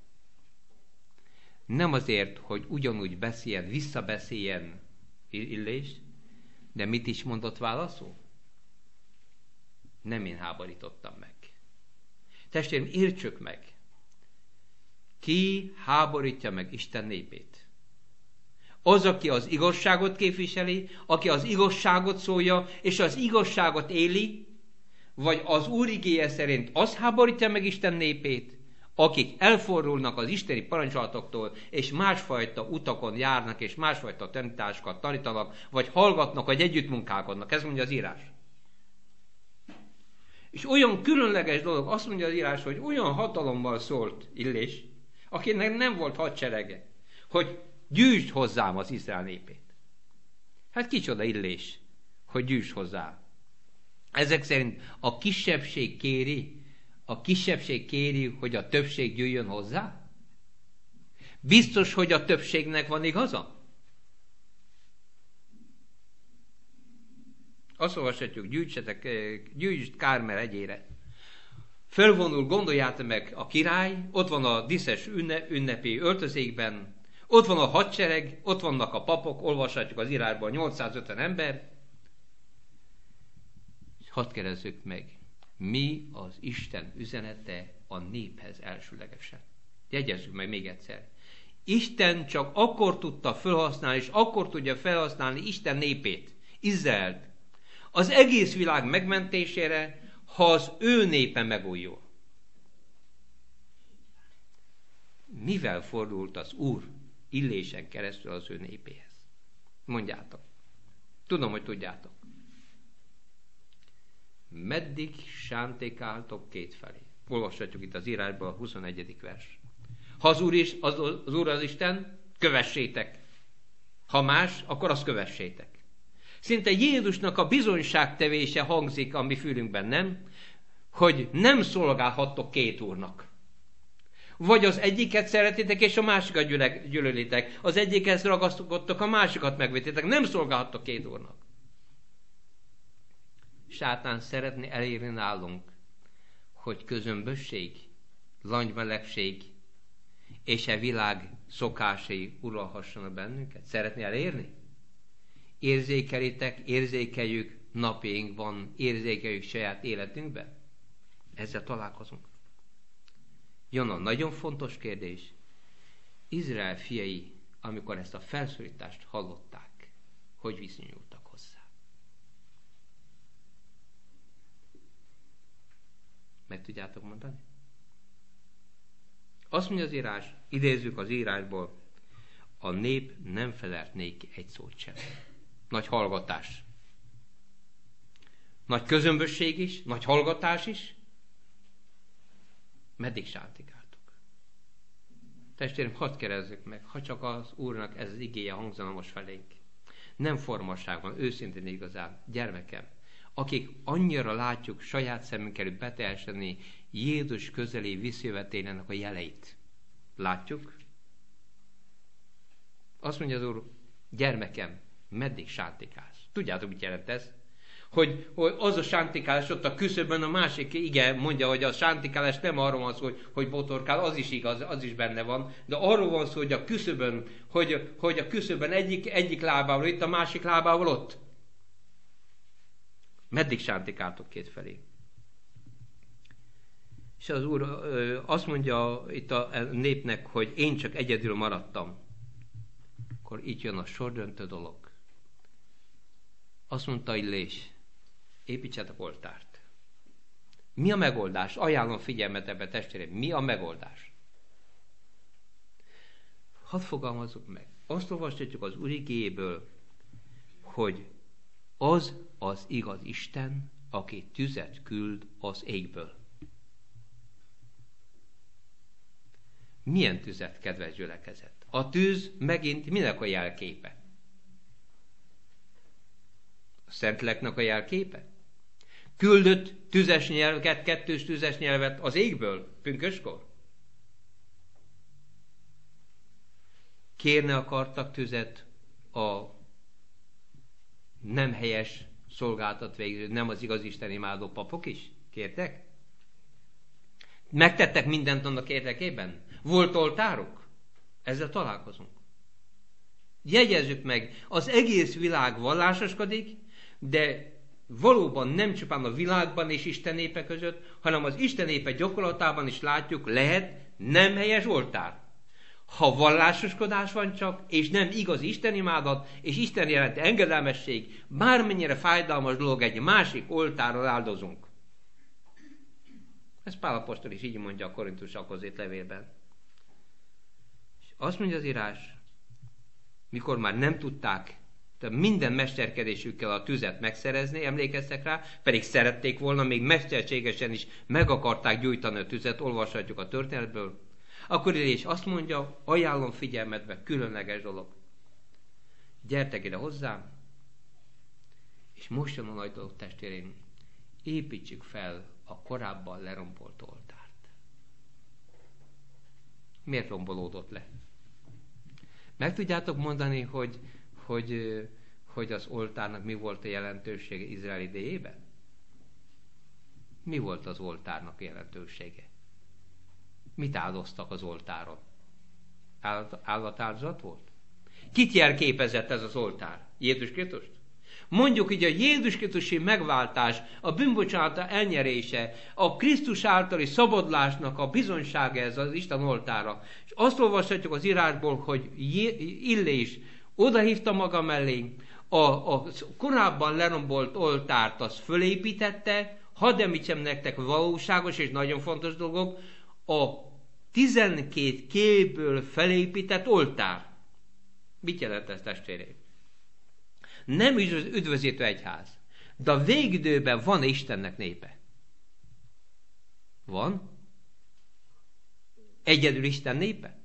Speaker 1: Nem azért, hogy ugyanúgy beszéljen, visszabeszéljen Illés, de mit is mondott válaszul? Nem én háborítottam meg. Testvérem, értsük meg. Ki háborítja meg Isten népét? Az, aki az igazságot képviseli, aki az igazságot szólja, és az igazságot éli, vagy az Úr igéje szerint az háborítja meg Isten népét, akik elfordulnak az isteni parancsolatoktól, és másfajta utakon járnak, és másfajta tanításokat tanítanak, vagy hallgatnak, vagy együttmunkálkodnak. Ez mondja az írás. És olyan különleges dolog, azt mondja az írás, hogy olyan hatalommal szólt Illés, akinek nem volt hadserege, hogy gyűjtsd hozzám az Izrael népét. Hát kicsoda Illés, hogy gyűjtsd hozzá. Ezek szerint a kisebbség kéri, a kisebbség kéri, hogy a többség gyűjjön hozzá? Biztos, hogy a többségnek van igaza? Azt olvashatjuk, gyűjtsetek, gyűjtsd Kármel egyére. Fölvonul, gondoljátok meg a király, ott van a díszes ünne, ünnepi öltözékben, ott van a hadsereg, ott vannak a papok, olvashatjuk az írásban nyolcszázötven ember. És hadd kérdezzük meg, mi az Isten üzenete a néphez elsőlegesen? Jegyezzük meg még egyszer. Isten csak akkor tudta felhasználni, és akkor tudja felhasználni Isten népét, Izraelt, az egész világ megmentésére, ha az ő népe megújul. Mivel fordult az Úr Illésen keresztül az ő népéhez? Mondjátok. Tudom, hogy tudjátok. Meddig sántékáltok kétfelé? Olvashatjuk itt az írásban a huszonegyedik vers. Ha az Úr, is, az, az Úr az Isten, kövessétek. Ha más, akkor azt kövessétek. Szinte Jézusnak a bizonyságtevése hangzik a mi fülünkben, nem? Hogy nem szolgálhattok két úrnak. Vagy az egyiket szeretitek, és a másikat gyűlölitek. Az egyikhez ragaszkodtok, a másikat megvétitek. Nem szolgálhattok két úrnak. Sátán szeretné elérni nálunk, hogy közömbösség, langymelegség és a világ szokásai uralhassanak bennünket. Szeretné elérni? Érzékelitek, érzékeljük napjainkban, érzékeljük saját életünkben? Ezzel találkozunk. Jön a nagyon fontos kérdés. Izrael fiai, amikor ezt a felszólítást hallották, hogy viszonyultak hozzá? Meg tudjátok mondani? Azt mondja az írás, idézzük az írásból, a nép nem felelt néki egy szót sem. Nagy hallgatás. Nagy közömbösség is, nagy hallgatás is. Meddig sántikáltok? Testvérem, hadd kérdezzük meg, ha csak az Úrnak ez az igéje hangzana most felénk. Nem formasságban, őszintén igazán, gyermekem, akik annyira látjuk saját szemünk előtt beteljesíteni Jézus közeli visszajövetélének a jeleit. Látjuk? Azt mondja az Úr, gyermekem, meddig sántikálsz? Tudjátok, mit jelent ez? hogy, hogy az a sántikálás ott a küszöbön, a másik igen mondja, hogy a sántikálás nem arról van szó, hogy, hogy botorkál, az is igaz, az is benne van, de arról van szó, hogy a küszöbön, hogy, hogy a küszöbön egyik, egyik lábával itt, a másik lábával ott. Meddig sántikáltok kétfelé? És az Úr azt mondja itt a népnek, hogy én csak egyedül maradtam. Akkor itt jön a sordöntő dolog. Azt mondta Illés, építsetek oltárt. Mi a megoldás? Ajánlom figyelmet ebbe, testvérem. Mi a megoldás? Hadd fogalmazzuk meg. Azt olvashatjuk az Úr igéjéből, hogy az az igaz Isten, aki tüzet küld az égből. Milyen tüzet, kedves gyülekezet? A tűz megint minek a jelképe? A Szentléleknek a jelképe? Küldött tüzes nyelvet, kettős tüzes nyelvet az égből, pünköskor? Kérni akartak tüzet a nem helyes szolgáltat végző, nem az igaz Isten imádó papok is? Kértek? Megtettek mindent annak érdekében? Volt oltáruk? Ezzel találkozunk. Jegyezzük meg, az egész világ vallásoskodik, de valóban nem csupán a világban és Isten népe között, hanem az Isten népe gyakorlatában is látjuk, lehet nem helyes oltár. Ha vallásoskodás van csak, és nem igaz istenimádat, és Isten jelenti engedelmesség, bármennyire fájdalmas dolog, egy másik oltáron áldozunk. Ez Pál apostol is így mondja a Korintusokhoz írt levélben. És azt mondja az írás, mikor már nem tudták tehát minden mesterkedésükkel a tüzet megszerezni, emlékeztek rá, pedig szerették volna, még mesterségesen is meg akarták gyújtani a tüzet, olvashatjuk a történetből, akkor Illés azt mondja, ajánlom figyelmetbe, különleges dolog. Gyertek ide hozzám, és most jön a nagy dolog, testvéreim, építsük fel a korábban lerombolt oltárt. Miért rombolódott le? Meg tudjátok mondani, hogy, hogy, hogy az oltárnak mi volt a jelentősége Izrael idejében? Mi volt az oltárnak a jelentősége? Mit áldoztak az oltáron? Állat, állatáldozat volt? Kit jelképezett ez az oltár? Jézus Krisztust? Mondjuk így a Jézus Krisztusi megváltás, a bűnbocsánata elnyerése, a Krisztus általi szabadlásnak a bizonysága ez az Isten oltára. És azt olvashatjuk az írásból, hogy Illés odahívta maga mellé, a, a korábban lerombolt oltárt azt fölépítette, hadd említsem nektek valóságos és nagyon fontos dolgok, a tizenkét kőből felépített oltár. Mit jelent ez, testvéreim? Nem üdvözítő egyház, de a végidőben van Istennek népe. Van? Egyedül Isten népe?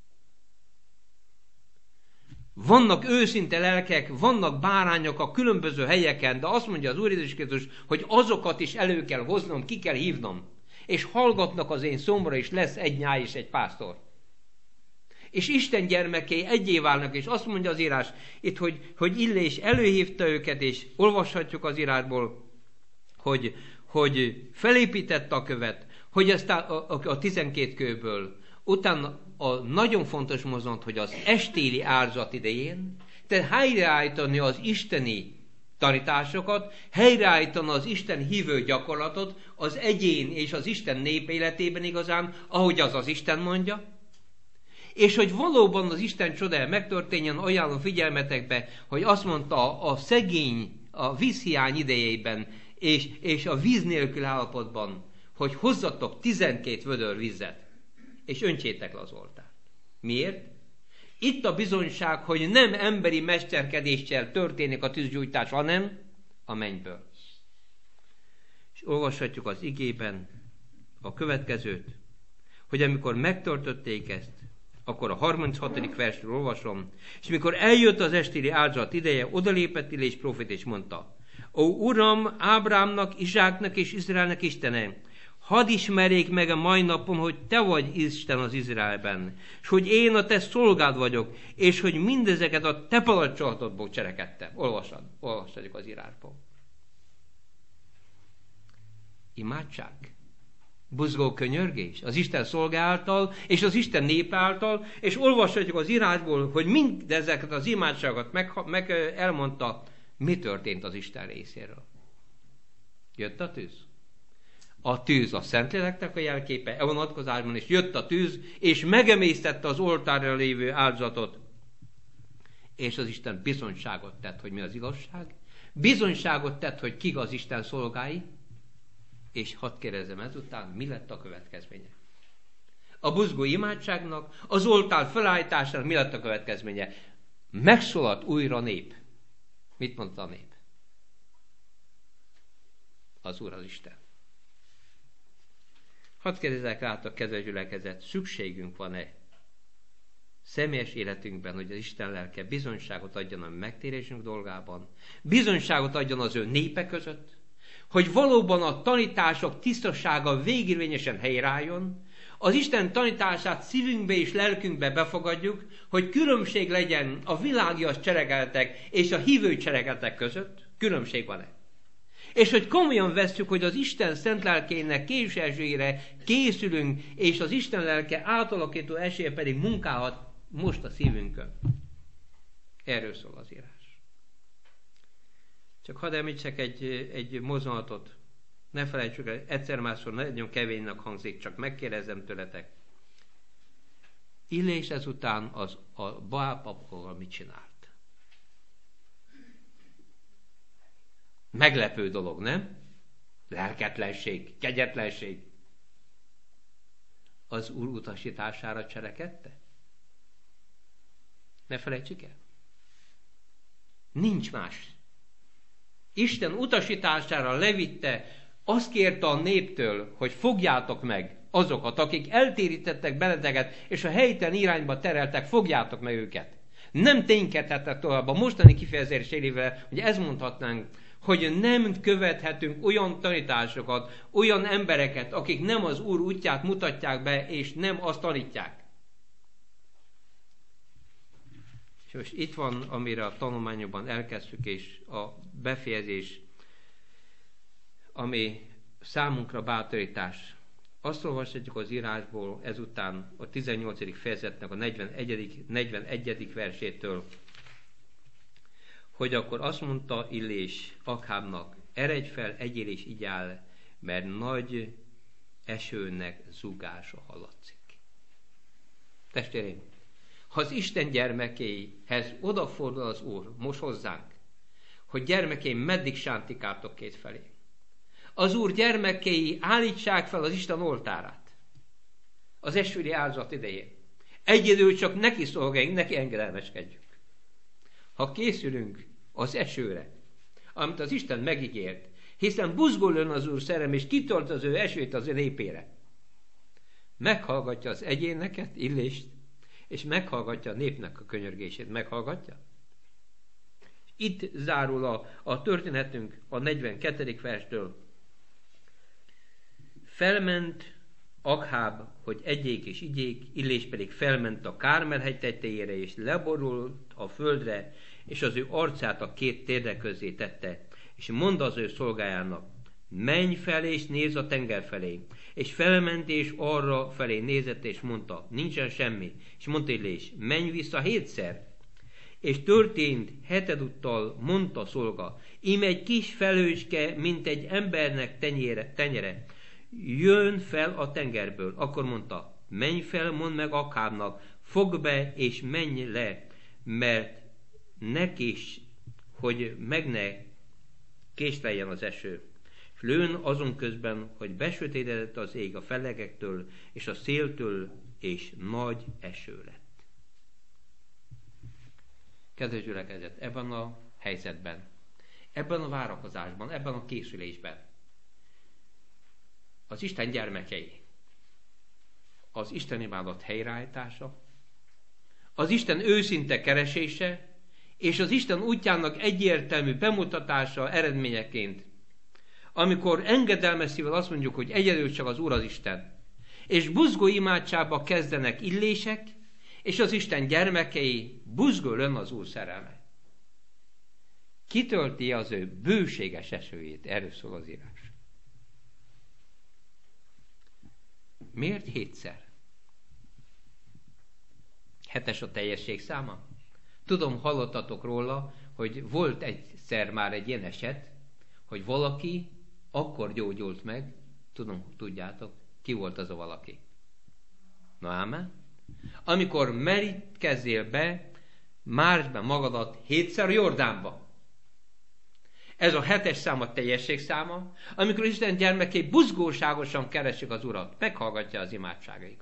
Speaker 1: Vannak őszinte lelkek, vannak bárányok a különböző helyeken, de azt mondja az Úr Jézus Krisztus, hogy azokat is elő kell hoznom, ki kell hívnom. És hallgatnak az én szomra, és lesz egy nyáj és egy pásztor. És Isten gyermekei egyé válnak, és azt mondja az írás itt, hogy, hogy Illés előhívta őket, és olvashatjuk az írásból, hogy, hogy felépítette a követ, hogy aztán a, a, a tizenkét kőből, utána a nagyon fontos mozdulat, hogy az estéli áldozat idején, tehát helyreállítani az isteni tanításokat, helyreállítani az Isten hívő gyakorlatot az egyén és az Isten nép életében igazán, ahogy az az Isten mondja, és hogy valóban az Isten csodája megtörténjen, ajánlom figyelmetekbe, hogy azt mondta a szegény, a vízhiány idejében, és, és a víz nélkül állapotban, hogy hozzatok tizenkét vödör vizet, és öntsétek le az oltárt. Miért? Itt a bizonyság, hogy nem emberi mesterkedéssel történik a tűzgyújtás, hanem a mennyből. És olvashatjuk az igében a következőt, hogy amikor megtartotték ezt, akkor a harminchatodik versről olvasom, és mikor eljött az estéli áldozat ideje, odalépett Illés prófét és mondta, ó Uram, Ábrámnak, Izsáknak és Izraelnek Istene, hadd ismerjék meg a mai napon, hogy te vagy Isten az Izraelben, és hogy én a te szolgád vagyok, és hogy mindezeket a te parancsolatodból cselekedtem. Olvasad, olvashatjuk az írásból. Imádság. Buzgó könyörgés az Isten szolgáltal és az Isten nép által, és olvashatjuk az írásból, hogy mindezeket az imádságokat meg, meg elmondta, mi történt az Isten részéről. Jött a tűz. A tűz a Szentléleknek a jelképe, e vonatkozásban is jött a tűz, és megemésztette az oltárra lévő áldozatot. És az Isten bizonyságot tett, hogy mi az igazság. Bizonyságot tett, hogy kik az Isten szolgái. És hadd kérdezem ezután, mi lett a következménye? A buzgó imádságnak, az oltár felállításának mi lett a következménye? Megszólalt újra a nép. Mit mondta a nép? Az Úr az Isten. Hadd kérdezzek át a kedves gyülekezet, szükségünk van-e személyes életünkben, hogy az Isten lelke bizonyságot adjon a megtérésünk dolgában, bizonyságot adjon az ő népe között, hogy valóban a tanítások tisztasága végérvényesen helyreálljon, az Isten tanítását szívünkbe és lelkünkbe befogadjuk, hogy különbség legyen a világias cselekedetek és a hívő cselekedetek között, különbség van-e? És hogy komolyan vesszük, hogy az Isten szent lelkének képviselésére készülünk, és az Isten lelke átalakító esélye pedig munkálhat most a szívünkön. Erről szól az írás. Csak hadd említsek egy, egy mozdulatot. Ne felejtsük el, egyszer másszor nagyon kevénynek hangzik, csak megkérdezem tőletek. Illés ezután az, a Baál papokkal mit csinált? Meglepő dolog, nem? Lelketlenség, kegyetlenség. Az Úr utasítására cselekedte? Ne felejtsük el. Nincs más. Isten utasítására levitte, azt kérte a néptől, hogy fogjátok meg azokat, akik eltérítettek benneteket, és a helytelen irányba tereltek, fogjátok meg őket. Nem ténykedhettek tovább. A mostani kifejezés élével, hogy ezt mondhatnánk, hogy nem követhetünk olyan tanításokat, olyan embereket, akik nem az Úr útját mutatják be, és nem azt tanítják. És most itt van, amire a tanulmányokban elkezdtük, és a befejezés, ami számunkra bátorítás. Azt olvashatjuk az írásból ezután a tizennyolcadik fejezetnek a negyvenegyedik, negyvenegyedik versétől, hogy akkor azt mondta Illés Akhábnak, eredj fel, egyél és igyál, mert nagy esőnek zúgása hallatszik. Testvéreim, ha az Isten gyermekéhez odafordul az Úr most hozzánk, hogy gyermekeim, meddig sántikáltok két felé. Az Úr gyermekei állítsák fel az Isten oltárát az esőri áldozat idején. Egyedül csak neki szolgáljunk, neki engedelmeskedjünk. Ha készülünk az esőre, amit az Isten megígért, hiszen buzgol ön az Úr szerelem, és kitört az ő esőt az ő népére. Meghallgatja az egyéneket, Illést, és meghallgatja a népnek a könyörgését. Meghallgatja? Itt zárul a, a történetünk a negyvenkettedik verstől. Felment Akháb, hogy egyék és igyék, Illés pedig felment a Kármel-hegy tetejére, és leborult a földre, és az ő arcát a két térde közé tette, és mondta az ő szolgájának, menj fel és nézz a tenger felé. És felment és arra felé nézett, és mondta, nincsen semmi. És mondta Illés, menj vissza hétszer. És történt heteduttal, mondta a szolga, ím egy kis felhőcske, mint egy embernek tenyere, tenyere, jön fel a tengerből. Akkor mondta, menj fel, mondd meg Akhábnak, fogd be és menj le, mert ne kés, hogy meg ne késleljen az eső. Lőn azon közben, hogy besötétedett az ég a felegektől és a széltől, és nagy eső lett. Kedves gyülekezet, ebben a helyzetben, ebben a várakozásban, ebben a készülésben az Isten gyermekei, az Isten imádat helyreállítása, az Isten őszinte keresése, és az Isten útjának egyértelmű bemutatása eredményeként, amikor engedelmes szívvel azt mondjuk, hogy egyedül csak az Úr az Isten, és buzgó imádságba kezdenek Illések, és az Isten gyermekei buzgol ön az Úr szerelme. Kitölti az ő bőséges esőjét, erről szól az írás. Miért hétszer? Hetes a teljesség száma? Tudom, hallottatok róla, hogy volt egyszer már egy ilyen eset, hogy valaki akkor gyógyult meg, tudom, tudjátok, ki volt az a valaki. Na ám, amikor merítkezzél be, mártsd be magadat hétszer a Jordánba. Ez a hetes szám a teljesség száma, amikor Isten gyermekei buzgóságosan keresik az Urat, meghallgatja az imádságaikat.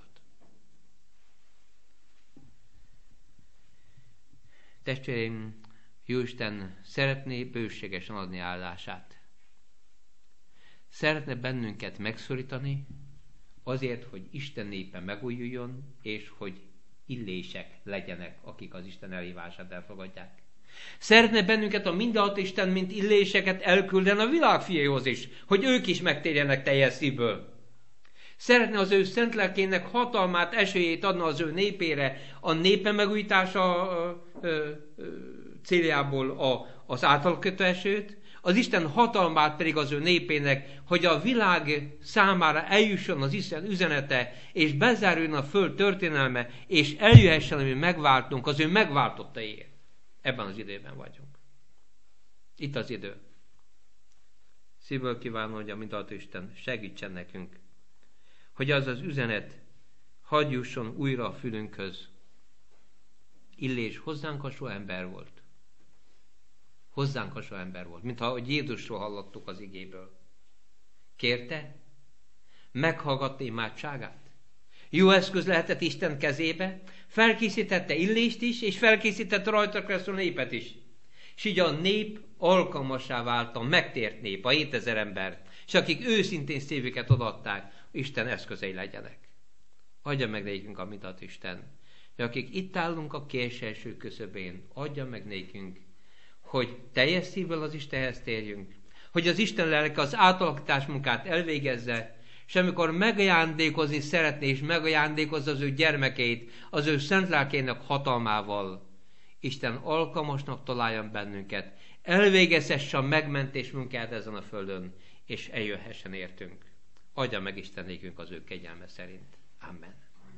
Speaker 1: Testvéreim, Jóisten szeretné bőségesen adni áldását. Szeretne bennünket megszorítani, azért, hogy Isten népe megújuljon, és hogy illések legyenek, akik az Isten elhívását elfogadják. Szeretne bennünket a mindenható Isten, mint illéseket elkülden a világ fiaihoz is, hogy ők is megtérjenek teljes szívből. Szeretne az ő szent lelkének hatalmát, esélyét adna az ő népére, a népe megújítása ö, ö, ö, céljából a, az átalakuló esőt, az Isten hatalmát pedig az ő népének, hogy a világ számára eljusson az Isten üzenete, és bezáruljon a föld történelme, és eljöhessen, ami megváltunk az ő megváltottaiért. Ebben az időben vagyunk. Itt az idő. Szívből kívánom, hogy a mindenható Isten segítsen nekünk, hogy az az üzenet hadd jusson újra a fülünkhöz. Illés hozzánk hasonló ember volt. Hozzánk hasonló ember volt, mintha hogy Jézusról hallottuk az igéből. Kérte? Meghallgatta imádságát? Jó eszköz lehetett Isten kezébe, felkészítette Illést is, és felkészítette rajta keresztül a népet is. És így a nép alkalmassá vált, a megtért nép, a hétezer embert, és akik őszintén szívüket odaadták, Isten eszközei legyenek. Adja meg nékünk a mindenható Isten, de akik itt állunk a késelső küszöbén, adja meg nékünk, hogy teljes szívvel az Istenhez térjünk, hogy az Isten lelke az átalakítás munkát elvégezze, és amikor megajándékozni szeretné, és megajándékozza az ő gyermekeit, az ő szent lelkének hatalmával, Isten alkalmasnak találjon bennünket, elvégezhesse a megmentés munkát ezen a földön, és eljöhessen értünk. Adja meg Isten nékünk az ő kegyelme szerint. Amen.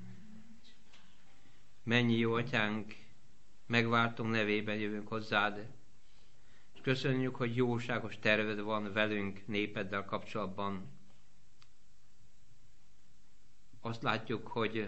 Speaker 1: Mennyi jó Atyánk, megváltunk nevében jövünk hozzád, és köszönjük, hogy jóságos terved van velünk, népeddel kapcsolatban. Azt látjuk, hogy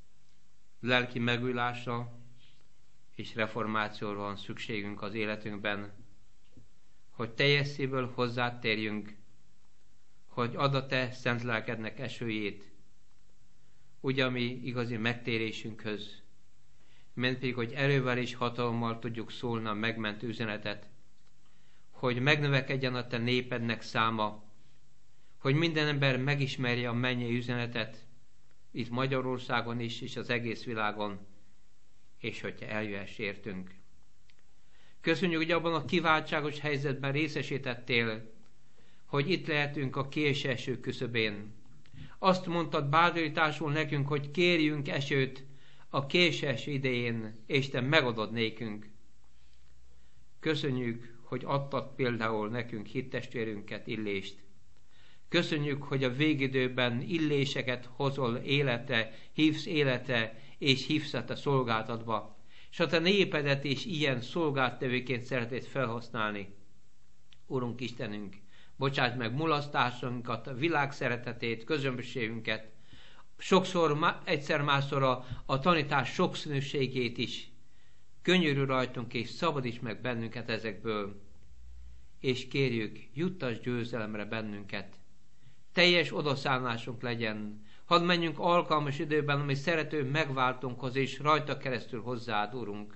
Speaker 1: lelki megújulásra és reformációra van szükségünk az életünkben, hogy teljes szívből hozzád térjünk, hogy add a te szent lelkednek esőjét, úgy a mi igazi megtérésünkhöz, mint pedig, hogy erővel és hatalommal tudjuk szólni a megmentő üzenetet, hogy megnövekedjen a te népednek száma, hogy minden ember megismerje a mennyei üzenetet, itt Magyarországon is, és az egész világon, és hogyha eljöhess értünk. Köszönjük, hogy abban a kiváltságos helyzetben részesítettél, hogy itt lehetünk a késeső küszöbén. Azt mondtad bátorításul nekünk, hogy kérjünk esőt a késés idején, és te megadod nékünk. Köszönjük, hogy adtad például nekünk hittestvérünket, Illést. Köszönjük, hogy a végidőben illéseket hozol életre, hívsz életre, és hívsz a te szolgáltatba, és a te népedet is ilyen szolgálttevőként szeretnéd felhasználni. Urunk Istenünk, bocsáss meg mulasztásunkat, a világ szeretetét, közömbösségünket, sokszor, egyszer-másszor a, a tanítás sokszínűségét is. Könyörülj rajtunk, és szabadíts meg bennünket ezekből, és kérjük, juttasd győzelemre bennünket. Teljes odaszállásunk legyen, hadd menjünk alkalmas időben, ami szerető megváltunkhoz, és rajta keresztül hozzád, Urunk.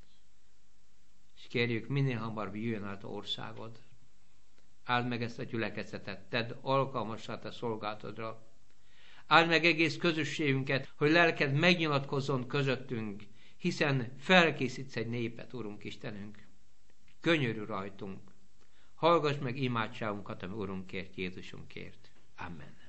Speaker 1: És kérjük, minél hamarabb jöjjön át a országod. Áld meg ezt a gyülekezetet, tedd alkalmassá te szolgálatodra. Áld meg egész közösségünket, hogy lelked megnyilatkozzon közöttünk, hiszen felkészítsz egy népet, Urunk Istenünk. Könyörülj rajtunk. Hallgass meg imádságunkat, ami Urunkért, Jézusunkért. Amen.